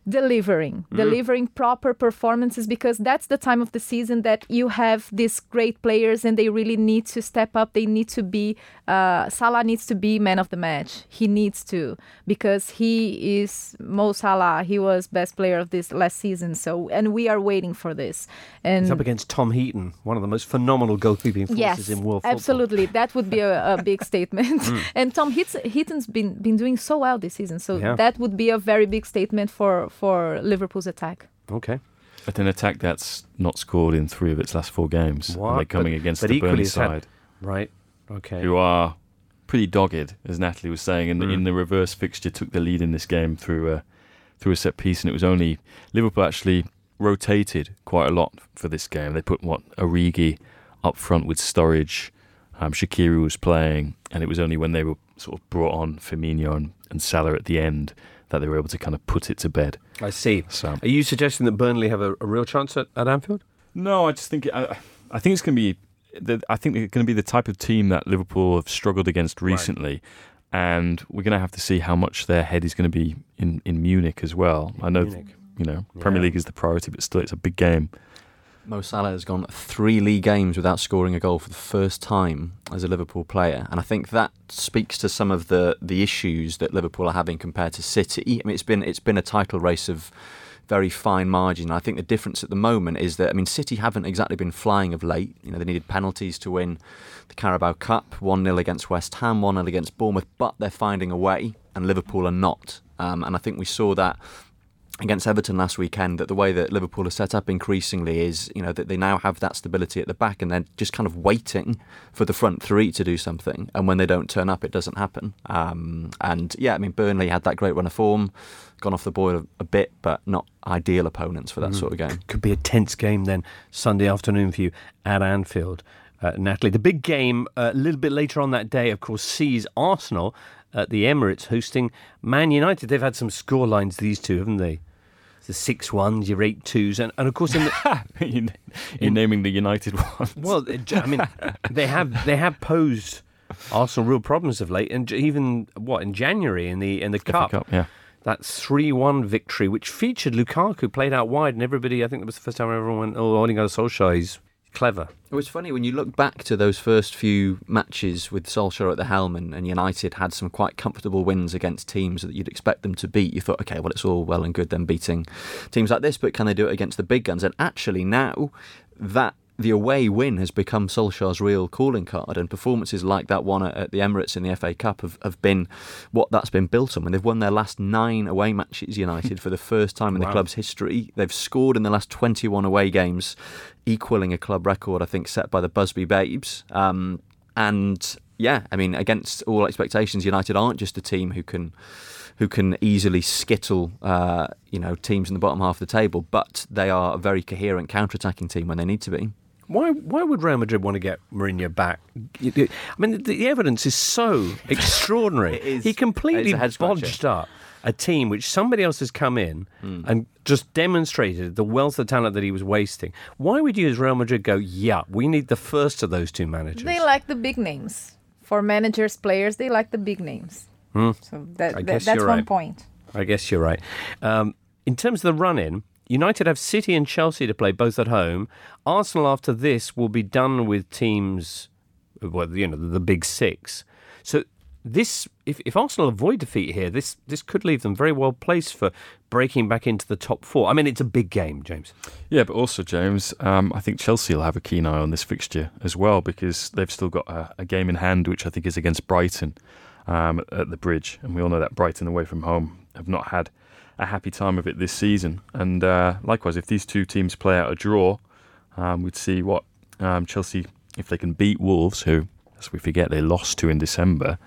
delivering, mm. delivering proper performances, because that's the time of the season that you have these great players and they really need to step up. They need to be, uh, Salah needs to be man of the match. He needs to, because he is Mo Salah. He was best player of this last season. So, and we are waiting for this. And he's up against Tom Heaton, one of the most phenomenal goalkeeping forces yes, in world football. Absolutely. That would be a, a big statement. Mm. And Tom Heaton's been, been doing so well this season. So yeah. that would be a very big statement for for Liverpool's attack. Okay. But an attack that's not scored in three of its last four games. What? And they're coming but, against but the Burnley side. Had, right. Okay. Who are pretty dogged, as Natalie was saying, and mm. in the reverse fixture took the lead in this game through a, through a set piece, and it was only Liverpool actually rotated quite a lot for this game. They put, what, Origi up front with Sturridge. Um, Shaqiri was playing, and it was only when they were sort of brought on Firmino and, and Salah at the end that they were able to kind of put it to bed. I see. So, are you suggesting that Burnley have a, a real chance at, at Anfield? No, I just think I, I think it's going to be. The, I think they're going to be the type of team that Liverpool have struggled against recently, right. and we're going to have to see how much their head is going to be in, in Munich as well. In I know, Munich. you know, yeah. Premier League is the priority, but still, it's a big game. Mo Salah has gone three league games without scoring a goal for the first time as a Liverpool player, and I think that speaks to some of the, the issues that Liverpool are having compared to City. I mean, it's been it's been a title race of very fine margin. I think the difference at the moment is that, I mean, City haven't exactly been flying of late. You know, they needed penalties to win the Carabao Cup, one nil against West Ham, one nil against Bournemouth, but they're finding a way, and Liverpool are not. Um, and I think we saw that against Everton last weekend, that the way that Liverpool are set up increasingly is, you know, that they now have that stability at the back and they're just kind of waiting for the front three to do something. And when they don't turn up, it doesn't happen. Um, and yeah, I mean, Burnley had that great run of form, gone off the boil a, a bit, but not ideal opponents for that mm. sort of game. Could be a tense game then, Sunday afternoon for you at Anfield. Uh, Natalie, the big game uh, a little bit later on that day, of course, sees Arsenal at the Emirates hosting Man United. They've had some score lines, these two, haven't they? The six ones, your eight twos, and, and of course, in the, you're in, naming the United ones. Well, I mean, they have they have posed Arsenal real problems of late, and even what in January in the in the Cup, Cup, yeah, that three one victory, which featured Lukaku played out wide, and everybody, I think that was the first time everyone went, "Oh, Ole Gunnar Solskjaer, he's clever." It was funny when you look back to those first few matches with Solskjaer at the helm, and, and United had some quite comfortable wins against teams that you'd expect them to beat. You thought, okay, well, it's all well and good them beating teams like this, but can they do it against the big guns? And actually now that the away win has become Solskjaer's real calling card, and performances like that one at, at the Emirates in the F A Cup have, have been what that's been built on. When they've won their last nine away matches, United, for the first time in wow. the club's history. They've scored in the last twenty-one away games, equalling a club record, I think, set by the Busby Babes. Um, and yeah, I mean, against all expectations, United aren't just a team who can who can easily skittle, uh, you know, teams in the bottom half of the table, but they are a very coherent counter-attacking team when they need to be. Why Why would Real Madrid want to get Mourinho back? I mean, the, the evidence is so extraordinary. It is, he completely it's a bodged up a team which somebody else has come in mm. and just demonstrated the wealth of talent that he was wasting. Why would you as Real Madrid go, yeah, we need the first of those two managers? They like the big names. For managers, players, they like the big names. Hmm. So that, I that, guess that's you're one right. point. I guess you're right. Um, in terms of the run-in, United have City and Chelsea to play, both at home. Arsenal, after this, will be done with teams, well, you know, the big six. So this, if, if Arsenal avoid defeat here, this this could leave them very well placed for breaking back into the top four. I mean, it's a big game, James. Yeah, but also, James, um, I think Chelsea will have a keen eye on this fixture as well, because they've still got a, a game in hand, which I think is against Brighton um, at the Bridge. And we all know that Brighton away from home have not had a happy time of it this season. And uh, likewise, if these two teams play out a draw, um, we'd see what um, Chelsea, if they can beat Wolves, who, as we forget, they lost to in December.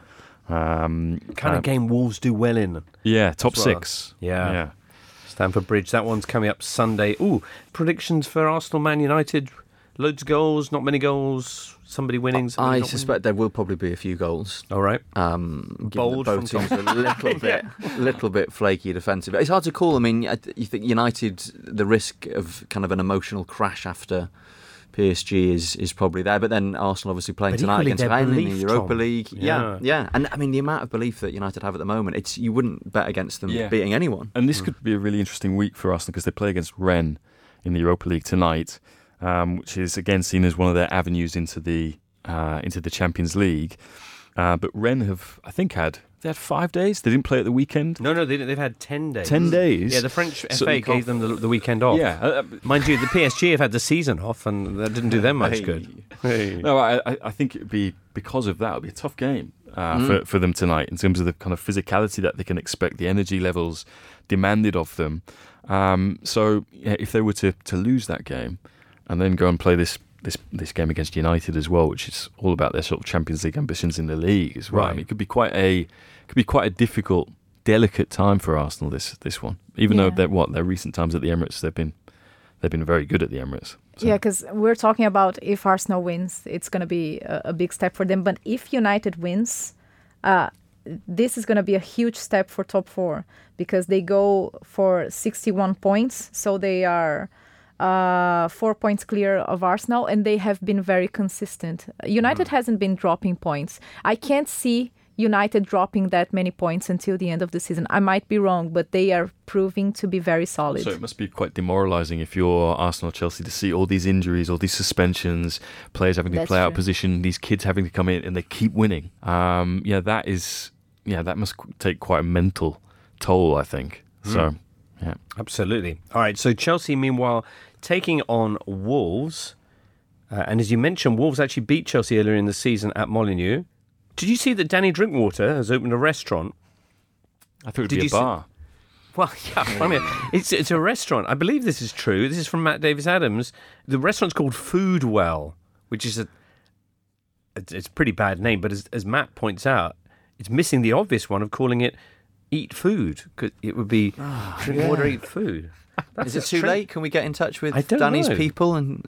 Um, kind of uh, game Wolves do well in. Yeah, top well. six. Yeah. yeah. Stamford Bridge, that one's coming up Sunday. Ooh, predictions for Arsenal, Man United. Loads of goals, not many goals. Somebody winning. Somebody I not suspect winning. there will probably be a few goals. All right. Um, Bold both from teams are a little bit, little bit flaky defensive. It's hard to call. I mean, you think United, the risk of kind of an emotional crash after P S G is is probably there. But then Arsenal obviously playing But tonight equally against their Bayern in the belief, Europa Tom. League. Yeah, Yeah. yeah. And I mean, the amount of belief that United have at the moment, it's you wouldn't bet against them Yeah. beating anyone. And this could be a really interesting week for Arsenal because they play against Rennes in the Europa League tonight, um, which is again seen as one of their avenues into the uh, into the Champions League. Uh, but Rennes have, I think, had they had five days. They didn't play at the weekend. No, no, they, they've had ten days. Ten days. Yeah, the French So- F A gave them the, the weekend off. Yeah, uh, mind you, the P S G have had the season off, and that didn't do them much Hey. good. Hey. No, I, I- I think it'd be because of that. It'd be a tough game uh, Mm. for for them tonight in terms of the kind of physicality that they can expect, the energy levels demanded of them. Um, so yeah, if they were to, to lose that game and then go and play this, this this game against United as well, which is all about their sort of Champions League ambitions in the league as well. I Right. mean, it could be quite a could be quite a difficult, delicate time for Arsenal this this one. Even Yeah. though they're what their recent times at the Emirates, they've been they've been very good at the Emirates. Yeah, because we're talking about if Arsenal wins, it's going to be a, a big step for them. But if United wins, uh, this is going to be a huge step for top four because they go for sixty-one points. So they are uh, four points clear of Arsenal, and they have been very consistent. United hasn't been dropping points. I can't see United dropping that many points until the end of the season. I might be wrong, but they are proving to be very solid. So it must be quite demoralising if you're Arsenal or Chelsea to see all these injuries, all these suspensions, players having to That's play out of true. position, these kids having to come in and they keep winning. Um, yeah, that is, yeah, that must qu- take quite a mental toll, I think. So, yeah. Absolutely. All right, so Chelsea, meanwhile, taking on Wolves. Uh, and as you mentioned, Wolves actually beat Chelsea earlier in the season at Molineux. Did you see that Danny Drinkwater has opened a restaurant? I thought it would Did be you a see- bar. Well, yeah, I mean, it's it's a restaurant. I believe this is true. This is from Matt Davis Adams. The restaurant's called Foodwell, which is a it's, it's a pretty bad name. But as, as Matt points out, it's missing the obvious one of calling it Eat Food. 'Cause it would be drink yeah. water, eat food. Is it a too trick. late? Can we get in touch with I don't Danny's know. people? And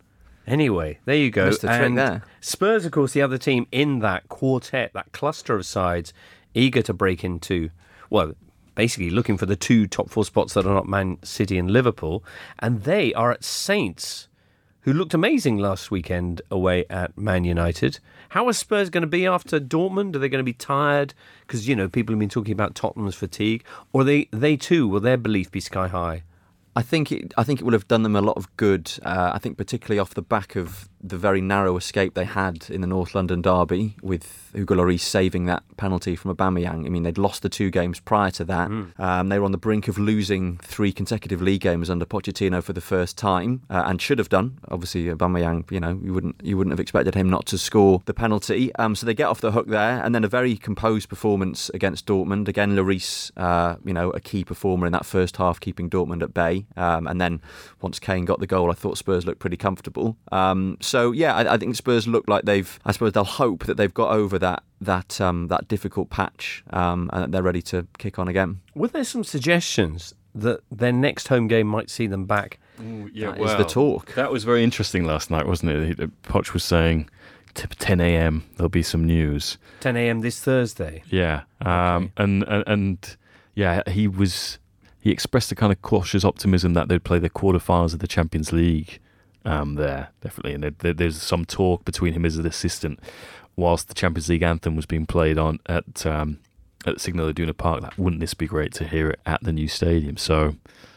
Anyway, there you go. Missed the trick And there. Spurs, of course, the other team in that quartet, that cluster of sides, eager to break into, well, basically looking for the two top four spots that are not Man City and Liverpool. And they are at Saints, who looked amazing last weekend away at Man United. How are Spurs going to be after Dortmund? Are they going to be tired? Because, you know, people have been talking about Tottenham's fatigue. Or they, they too, will their belief be sky high? I think it, I think it will have done them a lot of good. Uh, I think particularly off the back of the very narrow escape they had in the North London derby with Hugo Lloris saving that penalty from Aubameyang. I mean, they'd lost the two games prior to that. Mm. Um, they were on the brink of losing three consecutive league games under Pochettino for the first time, uh, and should have done. Obviously, Aubameyang, you know, you wouldn't you wouldn't have expected him not to score the penalty. Um, so they get off the hook there, and then a very composed performance against Dortmund. Again, Lloris, uh, you know, a key performer in that first half, keeping Dortmund at bay. Um, and then once Kane got the goal, I thought Spurs looked pretty comfortable. Um, so yeah, I, I think Spurs look like they've. I suppose they'll hope that they've got over that that um, that difficult patch, um, and that they're ready to kick on again. Were there some suggestions that their next home game might see them back? Ooh, yeah, That is the talk. That was very interesting last night, wasn't it? He- Poch was saying t- ten a.m. there'll be some news. ten a.m. this Thursday. Yeah, um, and, and and yeah, he was he expressed a kind of cautious optimism that they'd play the quarterfinals of the Champions League um, there, definitely. And there, there, there's some talk between him as an assistant whilst the Champions League anthem was being played on at um, at Signal Iduna Park. That wouldn't this be great to hear it at the new stadium? So,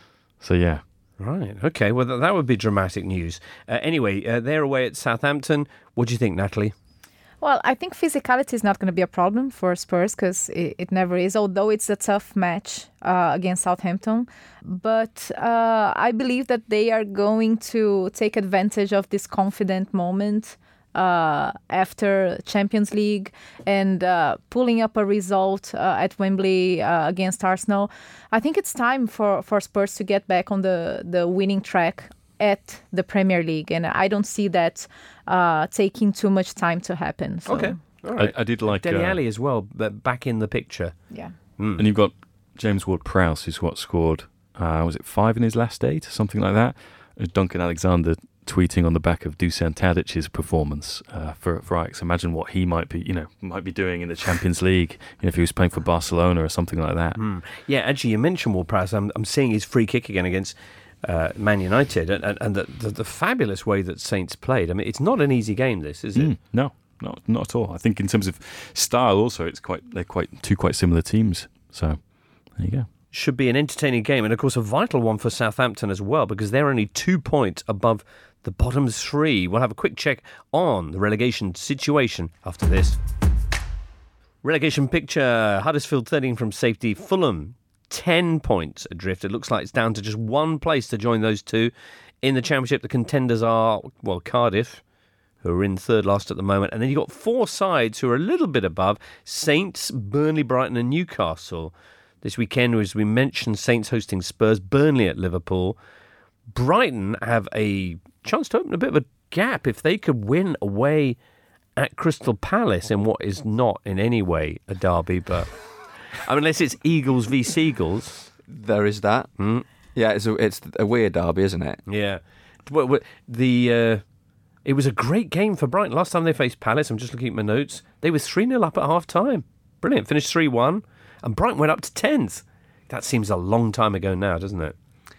so yeah. Right. Okay. Well, th- that would be dramatic news. Uh, anyway, uh, they're away at Southampton. What do you think, Natalie? Well, I think physicality is not going to be a problem for Spurs because it, it never is, although it's a tough match uh, against Southampton. But uh, I believe that they are going to take advantage of this confident moment uh, after Champions League and uh, pulling up a result uh, at Wembley uh, against Arsenal. I think it's time for, for Spurs to get back on the, the winning track at the Premier League, and I don't see that uh, taking too much time to happen. So. Okay, all right. I, I did like Dele uh, Alli as well, but back in the picture. Yeah. Mm. And you've got James Ward-Prowse, who's what scored, uh, was it five in his last eight, something like that? Uh, Duncan Alexander tweeting on the back of Dusan Tadic's performance uh, for for Ajax. Imagine what he might be, you know, might be doing in the Champions League, you know, if he was playing for Barcelona or something like that. Mm. Yeah, actually, you mentioned Ward-Prowse. I'm, I'm seeing his free kick again against uh, Man United, and, and, and the, the, the fabulous way that Saints played. I mean, it's not an easy game, this, is it? Mm, no, not not at all. I think in terms of style, also, it's quite they're quite two quite similar teams. So there you go. Should be an entertaining game, and of course a vital one for Southampton as well, because they're only two points above the bottom three. We'll have a quick check on the relegation situation after this. Relegation picture: Huddersfield thirteen from safety, Fulham ten points adrift. It looks like it's down to just one place to join those two. In the Championship, the contenders are, well, Cardiff, who are in third last at the moment, and then you've got four sides who are a little bit above: Saints, Burnley, Brighton and Newcastle. This weekend, as we mentioned, Saints hosting Spurs, Burnley at Liverpool. Brighton have a chance to open a bit of a gap if they could win away at Crystal Palace in what is not in any way a derby, but I mean, unless it's Eagles v Seagulls. There is that. Mm. Yeah, it's a, it's a weird derby, isn't it? Yeah. Well, the uh, it was a great game for Brighton. Last time they faced Palace, I'm just looking at my notes, they were three nil up at half-time. Brilliant. Finished three one. And Brighton went up to tenth. That seems a long time ago now, doesn't it?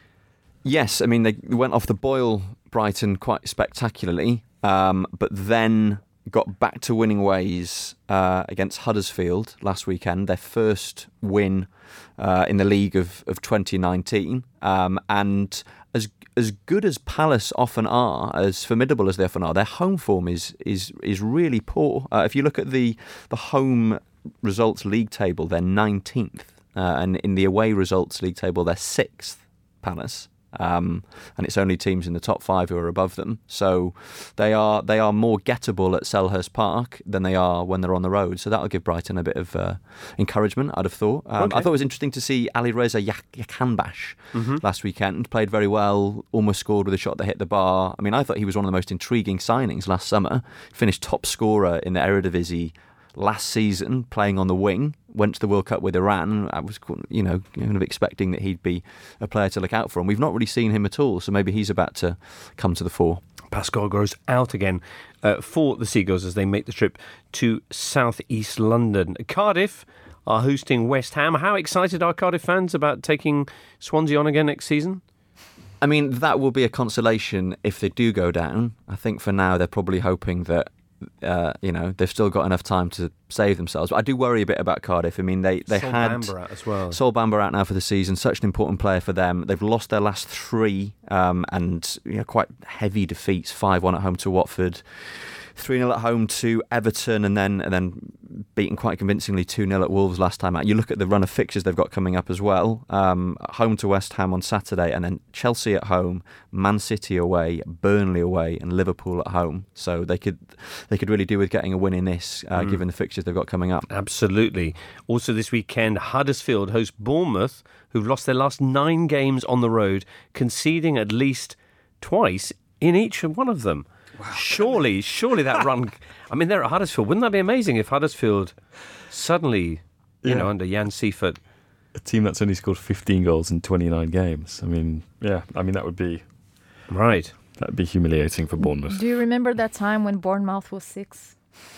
Yes, I mean, they went off the boil, Brighton, quite spectacularly, um, but then got back to winning ways uh, against Huddersfield last weekend, their first win uh, in the league of, of twenty nineteen. Um, and as as good as Palace often are, as formidable as they often are, their home form is is is really poor. Uh, if you look at the the home results league table, they're nineteenth, uh, and in the away results league table, they're sixth, Palace. Um, and it's only teams in the top five who are above them. So they are they are more gettable at Selhurst Park than they are when they're on the road. So that'll give Brighton a bit of uh, encouragement, I'd have thought. Um, okay. I thought it was interesting to see Ali Reza Yakanbash mm-hmm. last weekend. Played very well, almost scored with a shot that hit the bar. I mean, I thought he was one of the most intriguing signings last summer. Finished top scorer in the Eredivisie last season, playing on the wing. Went to the World Cup with Iran. I was, you know, kind of expecting that he'd be a player to look out for, and we've not really seen him at all. So maybe he's about to come to the fore. Pascal Gross out again uh, for the Seagulls as they make the trip to South East London. Cardiff are hosting West Ham. How excited are Cardiff fans about taking Swansea on again next season? I mean, that will be a consolation if they do go down. I think for now they're probably hoping that Uh, you know, they've still got enough time to save themselves. But I do worry a bit about Cardiff. I mean, they, they Sol had Bamba out as well. Sol Bamba out now for the season. Such an important player for them. They've lost their last three um, and you know, quite heavy defeats. five one at home to Watford, three nil at home to Everton, and then and then beaten quite convincingly two nil at Wolves last time out. You look at the run of fixtures they've got coming up as well. Um, home to West Ham on Saturday, and then Chelsea at home, Man City away, Burnley away, and Liverpool at home. So they could they could really do with getting a win in this, uh, mm. given the fixtures they've got coming up. Absolutely. Also this weekend, Huddersfield host Bournemouth, who've lost their last nine games on the road, conceding at least twice in each one of them. Wow. Surely, surely that run... I mean, they're at Huddersfield. Wouldn't that be amazing if Huddersfield suddenly, you yeah. know, under Jan Seifert... A team that's only scored fifteen goals in twenty-nine games. I mean, yeah, I mean, that would be... Right. That would be humiliating for Bournemouth. Do you remember that time when Bournemouth was six?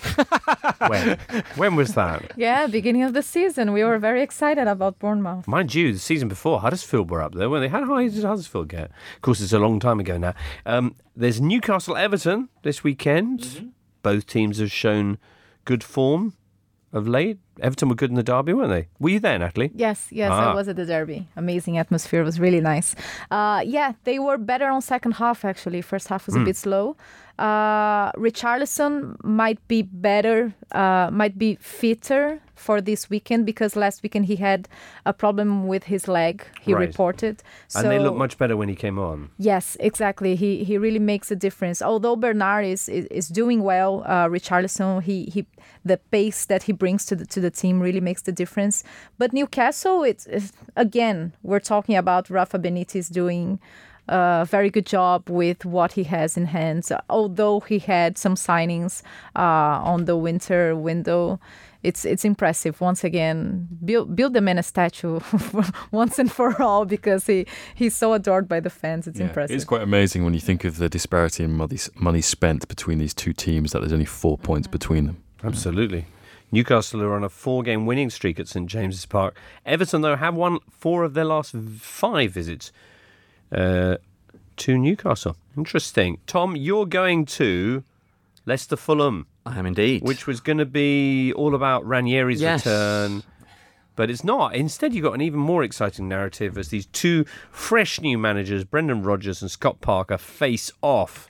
when? When was that? Yeah, beginning of the season. We were very excited about Bournemouth. Mind you, the season before, Huddersfield were up there, weren't they? How high did Huddersfield get? Of course, it's a long time ago now. Um, there's Newcastle-Everton this weekend. Mm-hmm. Both teams have shown good form of late. Everton were good in the derby, weren't they? Were you there, Natalie? Yes, yes, ah. I was at the derby. Amazing atmosphere. It was really nice. Uh, yeah, they were better on second half, actually. First half was mm. a bit slow. Uh, Richarlison might be better, uh, might be fitter for this weekend, because last weekend he had a problem with his leg, he right. reported. So, and they look much better when he came on. Yes, exactly. He he really makes a difference. Although Bernard is is, is doing well, uh, Richarlison, he, he the pace that he brings to the to the team really makes the difference. But Newcastle, it's, it's again, we're talking about Rafa Benitez doing a very good job with what he has in hand. So, although he had some signings uh, on the winter window, it's it's impressive. Once again, build build the man a statue once and for all, because he, he's so adored by the fans. It's yeah, impressive. It's quite amazing when you think of the disparity in money, money spent between these two teams, that there's only four points between them. Absolutely. Newcastle are on a four-game winning streak at St James's Park. Everton, though, have won four of their last five visits uh, to Newcastle. Interesting. Tom, you're going to Leicester Fulham. I am indeed. Which was going to be all about Ranieri's yes. return. But it's not. Instead, you've got an even more exciting narrative as these two fresh new managers, Brendan Rodgers and Scott Parker, face off.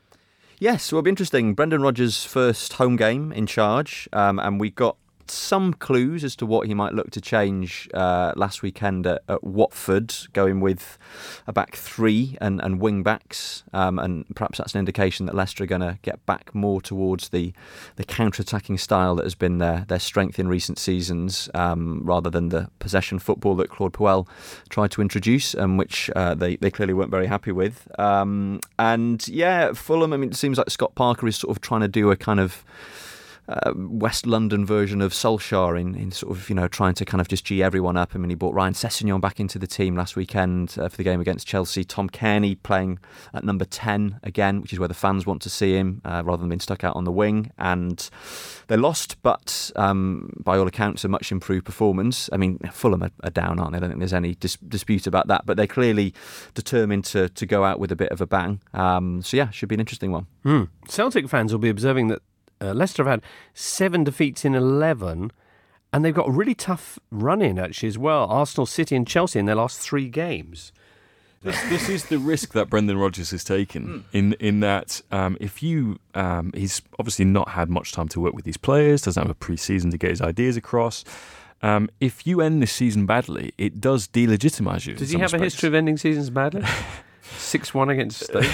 Yes, well, it'll be interesting. Brendan Rodgers' first home game in charge, um, and we got some clues as to what he might look to change uh, last weekend at, at Watford, going with a back three and, and wing backs, um, and perhaps that's an indication that Leicester are going to get back more towards the, the counter-attacking style that has been their, their strength in recent seasons, um, rather than the possession football that Claude Puel tried to introduce, and which uh, they, they clearly weren't very happy with. Um, and yeah, Fulham, I mean, it seems like Scott Parker is sort of trying to do a kind of Uh, West London version of Solskjaer in, in sort of, you know, trying to kind of just G everyone up. I mean, he brought Ryan Sessegnon back into the team last weekend uh, for the game against Chelsea. Tom Cairney playing at number ten again, which is where the fans want to see him, uh, rather than being stuck out on the wing. And they lost, but um, by all accounts, a much improved performance. I mean, Fulham are, are down, aren't they? I don't think there's any dis- dispute about that, but they're clearly determined to, to go out with a bit of a bang. Um, so yeah, should be an interesting one. Hmm. Celtic fans will be observing that Uh, Leicester have had seven defeats in eleven, and they've got a really tough run-in, actually, as well. Arsenal, City and Chelsea in their last three games. This, this is the risk that Brendan Rodgers has taken, mm. in in that um, if you... Um, he's obviously not had much time to work with these players, doesn't have a pre-season to get his ideas across. Um, if you end this season badly, it does delegitimise you. Does he have respects. a history of ending seasons badly? six one against Stoke?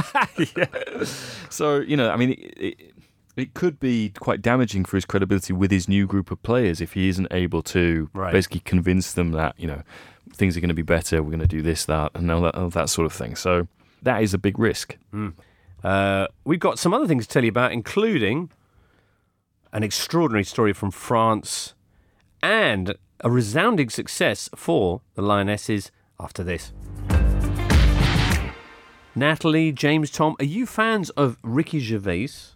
Yeah. So, you know, I mean... It, it, It could be quite damaging for his credibility with his new group of players if he isn't able to right. basically convince them that, you know, things are going to be better, we're going to do this, that, and all that, all that sort of thing. So that is a big risk. Mm. Uh, we've got some other things to tell you about, including an extraordinary story from France and a resounding success for the Lionesses after this. Natalie, James, Tom, are you fans of Ricky Gervais?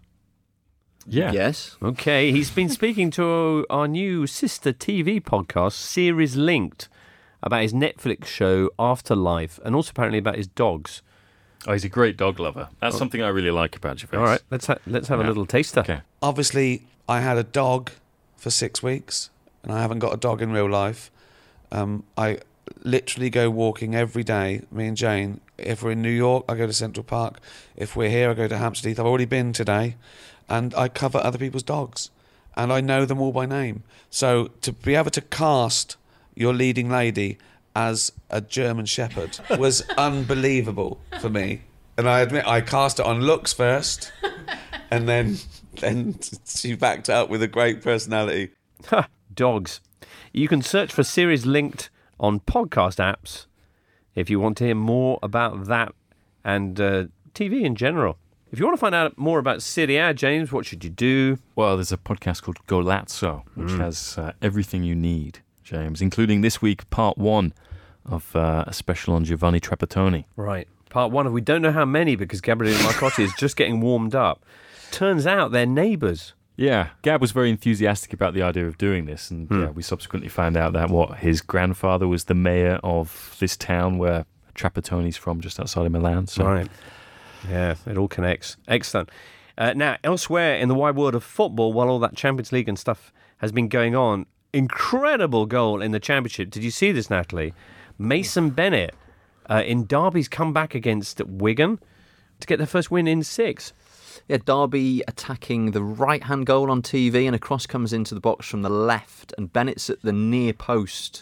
Yeah. Yes. Okay, he's been speaking to our new sister T V podcast, Series Linked, about his Netflix show Afterlife, and also apparently about his dogs. Oh, he's a great dog lover. That's oh. something I really like about Gervais. All right, let's ha- let's have yeah. a little taster. Okay. Obviously, I had a dog for six weeks, and I haven't got a dog in real life. Um, I literally go walking every day, me and Jane. If we're in New York, I go to Central Park. If we're here, I go to Hampstead Heath. I've already been today. And I cover other people's dogs, and I know them all by name. So to be able to cast your leading lady as a German Shepherd was unbelievable for me. And I admit I cast it on looks first, and then then she backed up with a great personality. Ha, dogs. You can search for Series Linked on podcast apps if you want to hear more about that and uh, T V in general. If you want to find out more about Serie A, James, what should you do? Well, there's a podcast called Golazzo, which mm. has uh, everything you need, James, including this week, part one of uh, a special on Giovanni Trapattoni. Right. Part one of we don't know how many because Gabriele Marcotti is just getting warmed up. Turns out they're neighbours. Yeah, Gab was very enthusiastic about the idea of doing this, and mm. yeah, we subsequently found out that what his grandfather was the mayor of this town where Trapattoni's from, just outside of Milan. So. Right. Yeah, it all connects. Excellent. Uh, now, elsewhere in the wide world of football, while all that Champions League and stuff has been going on, incredible goal in the Championship. Did you see this, Natalie? Mason Bennett uh, in Derby's comeback against Wigan to get their first win in six. Yeah, Derby attacking the right-hand goal on T V, and a cross comes into the box from the left, and Bennett's at the near post,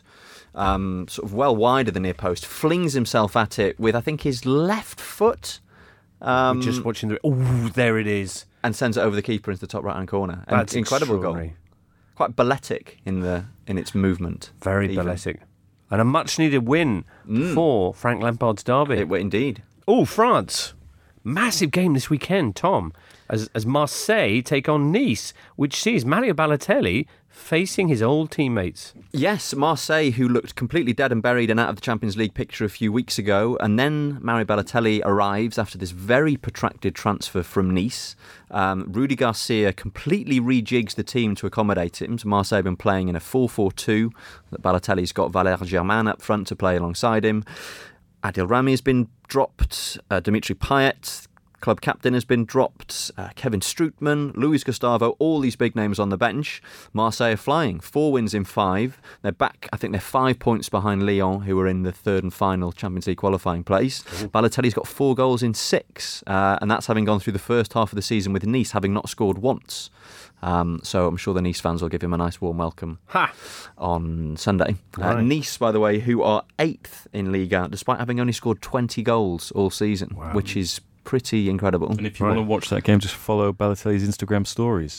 um, sort of well wide of the near post, flings himself at it with, I think, his left foot. Um, We're just watching the... Oh, there it is. And sends it over the keeper into the top right-hand corner. And That's incredible goal. Quite balletic in the in its movement. Very even. balletic. And a much-needed win mm. for Frank Lampard's Derby. It, indeed. Oh, France. Massive game this weekend, Tom, as, as Marseille take on Nice, which sees Mario Balotelli facing his old teammates. Yes, Marseille, who looked completely dead and buried and out of the Champions League picture a few weeks ago, and then Mario Balotelli arrives after this very protracted transfer from Nice. Um, Rudy Garcia completely rejigs the team to accommodate him. So Marseille have been playing in a four four two. Balotelli's got Valère Germain up front to play alongside him. Adil Rami has been dropped. Uh, Dimitri Payet, club captain, has been dropped. Uh, Kevin Strootman, Luis Gustavo, all these big names on the bench. Marseille are flying. Four wins in five. They're back, I think they're five points behind Lyon, who are in the third and final Champions League qualifying place. Ooh. Balotelli's got four goals in six, uh, and that's having gone through the first half of the season with Nice having not scored once. Um, so I'm sure the Nice fans will give him a nice warm welcome ha! on Sunday. Uh, right. Nice, by the way, who are eighth in Liga, despite having only scored twenty goals all season, wow. which is pretty incredible. And if you right. want to watch that game, just follow Balotelli's Instagram stories.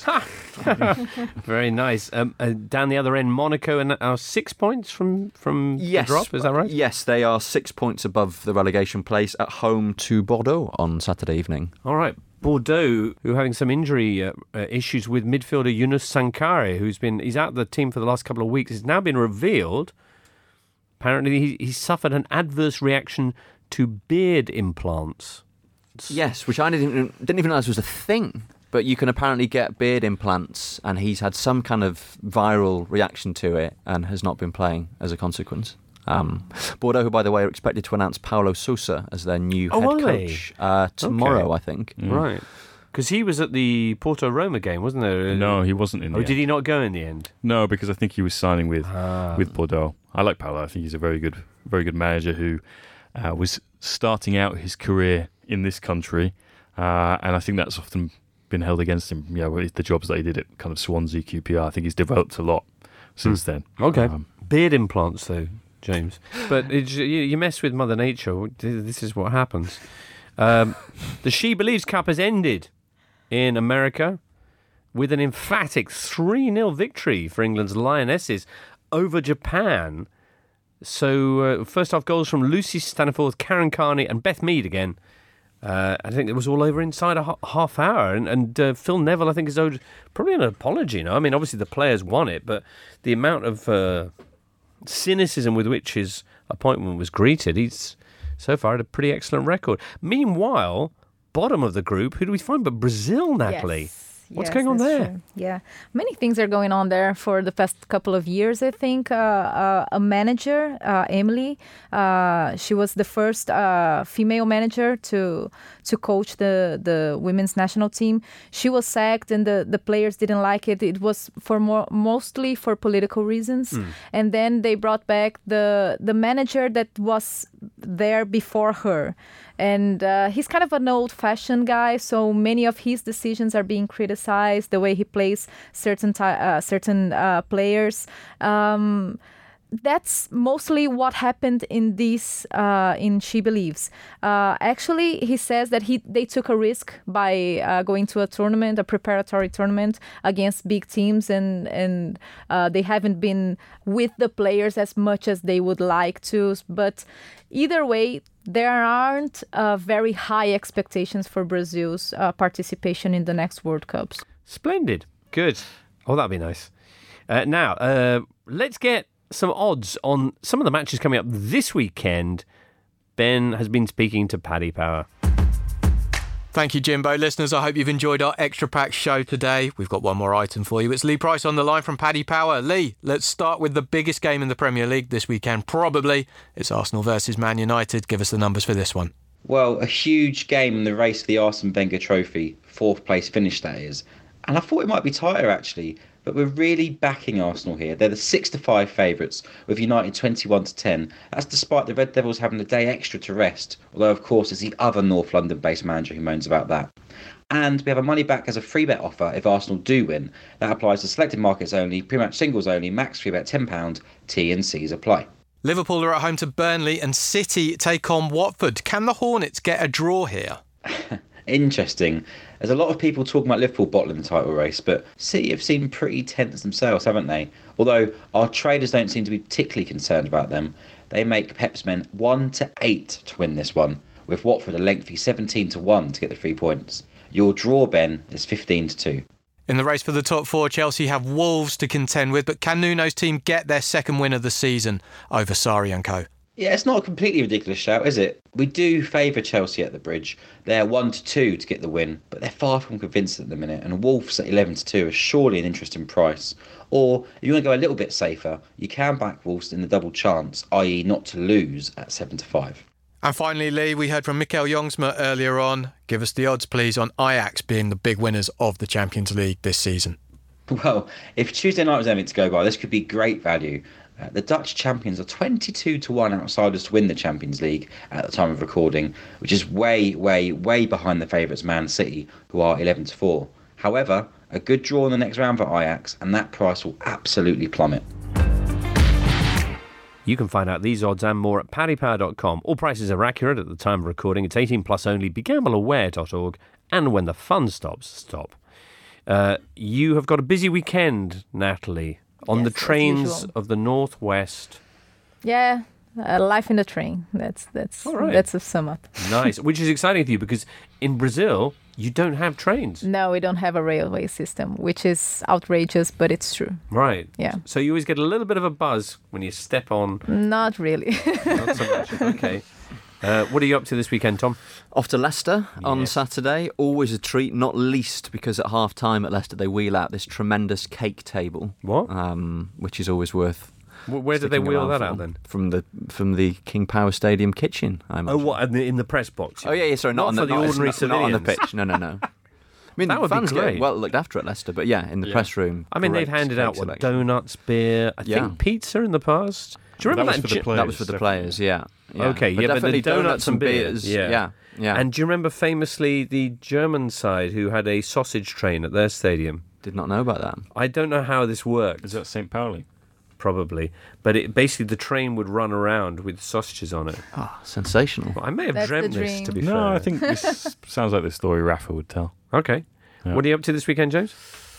Very nice. Um, uh, down the other end, Monaco and are six points from, from yes. the drop, is that right? Yes, they are six points above the relegation place at home to Bordeaux on Saturday evening. All right. Bordeaux, who are having some injury uh, uh, issues with midfielder Younous Sankharé, who's been he's out of the team for the last couple of weeks. It's now been revealed. Apparently, he, he suffered an adverse reaction to beard implants. Yes, which I didn't even, didn't even realise was a thing. But you can apparently get beard implants, and he's had some kind of viral reaction to it and has not been playing as a consequence. Um, Bordeaux, who, by the way, are expected to announce Paulo Sousa as their new oh, head coach uh, tomorrow, okay. I think. Mm. Right. Because he was at the Porto Roma game, wasn't there? No, he wasn't in the Oh, end. did he not go in the end? No, because I think he was signing with ah. with Bordeaux. I like Paulo. I think he's a very good, very good manager who uh, was starting out his career in this country, uh, and I think that's often been held against him. Yeah, you know, the jobs that he did at kind of Swansea, Q P R. I think he's developed a lot since mm. then. Okay. Um, beard implants, though. James. But it, you, you mess with Mother Nature, this is what happens. Um, the She Believes Cup has ended in America with an emphatic three nil victory for England's Lionesses over Japan. So, uh, first half goals from Lucy Staniforth, Karen Carney and Beth Mead again. Uh, I think it was all over inside a ha- half hour. And, and uh, Phil Neville, I think, is owed probably an apology now. I mean, obviously the players won it, but the amount of... Uh, cynicism with which his appointment was greeted, he's so far had a pretty excellent record. Meanwhile, bottom of the group, who do we find but Brazil, Natalie? Yes. What's yes, going on there? True. Yeah, many things are going on there for the past couple of years, I think. Uh, uh, a manager, uh, Emily, uh, she was the first uh, female manager to to coach the, the women's national team. She was sacked and the, the players didn't like it. It was for more, mostly for political reasons. Mm. And then they brought back the, the manager that was there before her. And uh, he's kind of an old-fashioned guy, so many of his decisions are being criticized, the way he plays certain ty- uh, certain uh, players. Um, that's mostly what happened in this, uh, in She Believes. Uh, actually, he says that he they took a risk by uh, going to a tournament, a preparatory tournament against big teams, and, and uh, they haven't been with the players as much as they would like to. But either way, there aren't uh, very high expectations for Brazil's uh, participation in the next World Cups. Splendid. Good. Oh, that'd be nice. Uh, now, uh, let's get some odds on some of the matches coming up this weekend. Ben has been speaking to Paddy Power. Thank you, Jimbo. Listeners, I hope you've enjoyed our Extra Pack show today. We've got one more item for you. It's Lee Price on the line from Paddy Power. Lee, let's start with the biggest game in the Premier League this weekend, probably. It's Arsenal versus Man United. Give us the numbers for this one. Well, a huge game in the race for the Arsene Wenger Trophy. Fourth place finish, that is. And I thought it might be tighter, actually. But we're really backing Arsenal here. They're the six to five favourites, with United twenty-one to ten. That's despite the Red Devils having a day extra to rest, although of course it's the other North London-based manager who moans about that. And we have a money back as a free bet offer if Arsenal do win. That applies to selected markets only, pre-match singles only, max free bet ten pounds, T and C's apply. Liverpool are at home to Burnley and City take on Watford. Can the Hornets get a draw here? Interesting. There's a lot of people talking about Liverpool bottling the title race, but City have seemed pretty tense themselves, haven't they? Although our traders don't seem to be particularly concerned about them. They make Pep's men one to eight to win this one, with Watford a lengthy seventeen to one to get the three points. Your draw, Ben, is fifteen to two. In the race for the top four, Chelsea have Wolves to contend with, but can Nuno's team get their second win of the season over Sarri and co? Yeah, it's not a completely ridiculous shout, is it? We do favour Chelsea at the Bridge. They're one to two to get the win, but they're far from convincing at the minute, and Wolves at eleven to two is surely an interesting price. Or, if you want to go a little bit safer, you can back Wolves in the double chance, that is not to lose, at seven to five. And finally, Lee, we heard from Mikkel Jongsma earlier on. Give us the odds, please, on Ajax being the big winners of the Champions League this season. Well, if Tuesday night was anything to go by, this could be great value. Uh, the Dutch champions are twenty-two to one outsiders to win the Champions League at the time of recording, which is way, way, way behind the favourites Man City, who are eleven to four. However, a good draw in the next round for Ajax, and that price will absolutely plummet. You can find out these odds and more at paddy power dot com. All prices are accurate at the time of recording. It's eighteen plus only. Be gamble aware dot org. And when the fun stops, stop. Uh, you have got a busy weekend, Natalie, on Yes, the as trains usual. of the Northwest. Yeah, uh, life in the train. That's that's All right. that's a sum up. Nice, which is exciting for you because in Brazil, you don't have trains. No, we don't have a railway system, which is outrageous, but it's true. Right. Yeah. So you always get a little bit of a buzz when you step on. Not really. Not so much. Okay. Uh, what are you up to this weekend, Tom? Off to Leicester on Saturday. Always a treat, not least because at half time at Leicester they wheel out this tremendous cake table. What? Um, which is always worth. Wh- Where did they sticking wheel around that for. out then? From the from the King Power Stadium kitchen, I Oh, imagine. what in the, in the press box? Oh yeah, yeah. Sorry, not, Not on for the, the not, ordinary not, not on the civilians. pitch. No, no, no. I mean, That would be fans get great. well looked after at Leicester, but yeah, in the Yeah. press room. I mean, they've great handed cake out what, selection. donuts, beer, I Yeah. think pizza in the past. Do you remember That that? was for the Gi- That was for the players. Yeah. yeah. Okay, but yeah, but the definitely donuts, and beers. beers. Yeah. yeah, yeah. And do you remember famously the German side who had a sausage train at their stadium? Did not know about that. I don't know how this worked. Is that Saint Pauli? Probably. But it, basically the train would run around with sausages on it. Ah, sensational. Well, I may have That's the dreamt this, to be No, fair. I think this sounds like the story Rafa would tell. Okay. Yeah. What are you up to this weekend, James?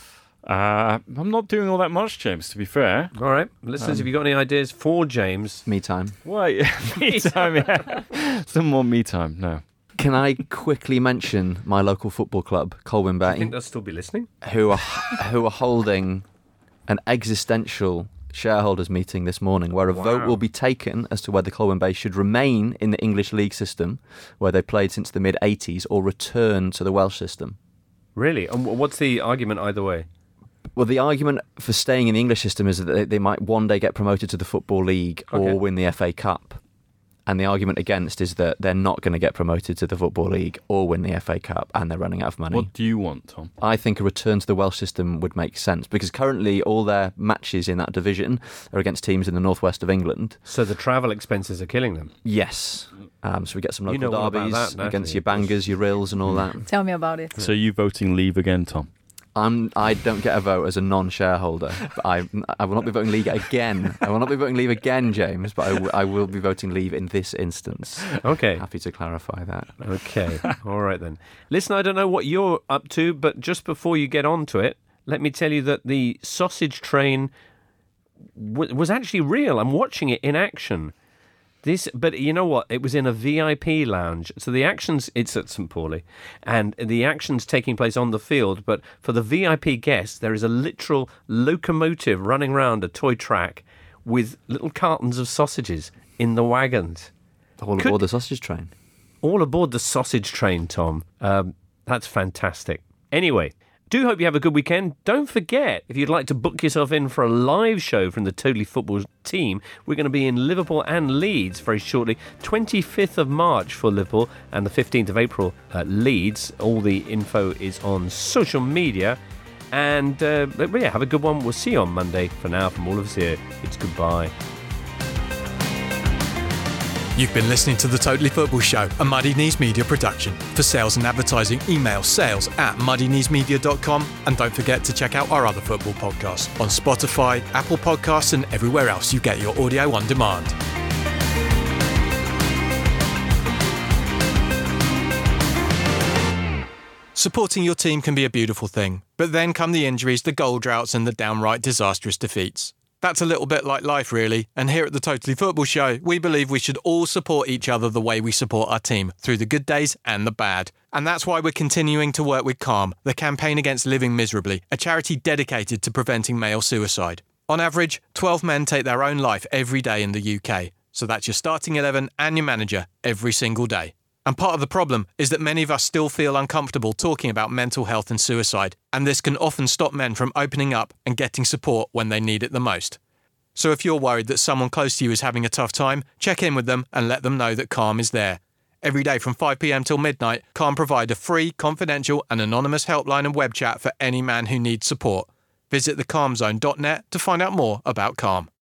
Uh, I'm not doing all that much, James, to be fair. All right. Listeners, Um, have you got any ideas for James? Me time. Wait, me time, yeah. Some more me time, no. Can I quickly mention my local football club, Colwyn I think Bay, they'll still be listening. who are who are holding an existential shareholders meeting this morning, where a Wow. vote will be taken as to whether Colwyn Bay should remain in the English league system, where they played since the mid eighties, or return to the Welsh system. Really? And wh- what's the argument either way? Well, the argument for staying in the English system is that they, they might one day get promoted to the Football League Okay. or win the F A Cup. And the argument against is that they're not going to get promoted to the Football League or win the F A Cup, and they're running out of money. What do you want, Tom? I think a return to the Welsh system would make sense, because currently all their matches in that division are against teams in the northwest of England. So the travel expenses are killing them. Yes. Um, so we get some You local know all about derbies that, Natalie, against your of course. bangers, your rills and all that. Tell me about it. So you voting leave again, Tom? I'm, I don't get a vote as a non-shareholder, but I, I will not be voting leave again. I will not be voting leave again, James, but I, w- I will be voting leave in this instance. Okay. Happy to clarify that. Okay. All right then. Listen, I don't know what you're up to, but just before you get on to it, let me tell you that the sausage train w- was actually real. I'm watching it in action. This, but you know what? It was in a V I P lounge. So the action's, it's at Saint Pauli, and the action's taking place on the field. But for the V I P guests, there is a literal locomotive running around a toy track with little cartons of sausages in the wagons. All Could- aboard the sausage train. All aboard the sausage train, Tom. Um, that's fantastic. Anyway, do hope you have a good weekend. Don't forget, if you'd like to book yourself in for a live show from the Totally Football team, we're going to be in Liverpool and Leeds very shortly. twenty-fifth of March for Liverpool and the fifteenth of April at Leeds. All the info is on social media. And uh, but yeah, have a good one. We'll see you on Monday. For now, from all of us here, it's goodbye. You've been listening to The Totally Football Show, a Muddy Knees Media production. For sales and advertising, email sales at muddy knees media dot com. And don't forget to check out our other football podcasts on Spotify, Apple Podcasts, and everywhere else you get your audio on demand. Supporting your team can be a beautiful thing, but then come the injuries, the goal droughts, and the downright disastrous defeats. That's a little bit like life, really, and here at the Totally Football Show, we believe we should all support each other the way we support our team, through the good days and the bad. And that's why we're continuing to work with Calm, the campaign against living miserably, a charity dedicated to preventing male suicide. On average, twelve men take their own life every day in the U K, so that's your starting eleven and your manager every single day. And part of the problem is that many of us still feel uncomfortable talking about mental health and suicide, and this can often stop men from opening up and getting support when they need it the most. So if you're worried that someone close to you is having a tough time, check in with them and let them know that Calm is there. Every day from five p m till midnight, Calm provide a free, confidential and anonymous helpline and web chat for any man who needs support. Visit the calm zone dot net to find out more about Calm.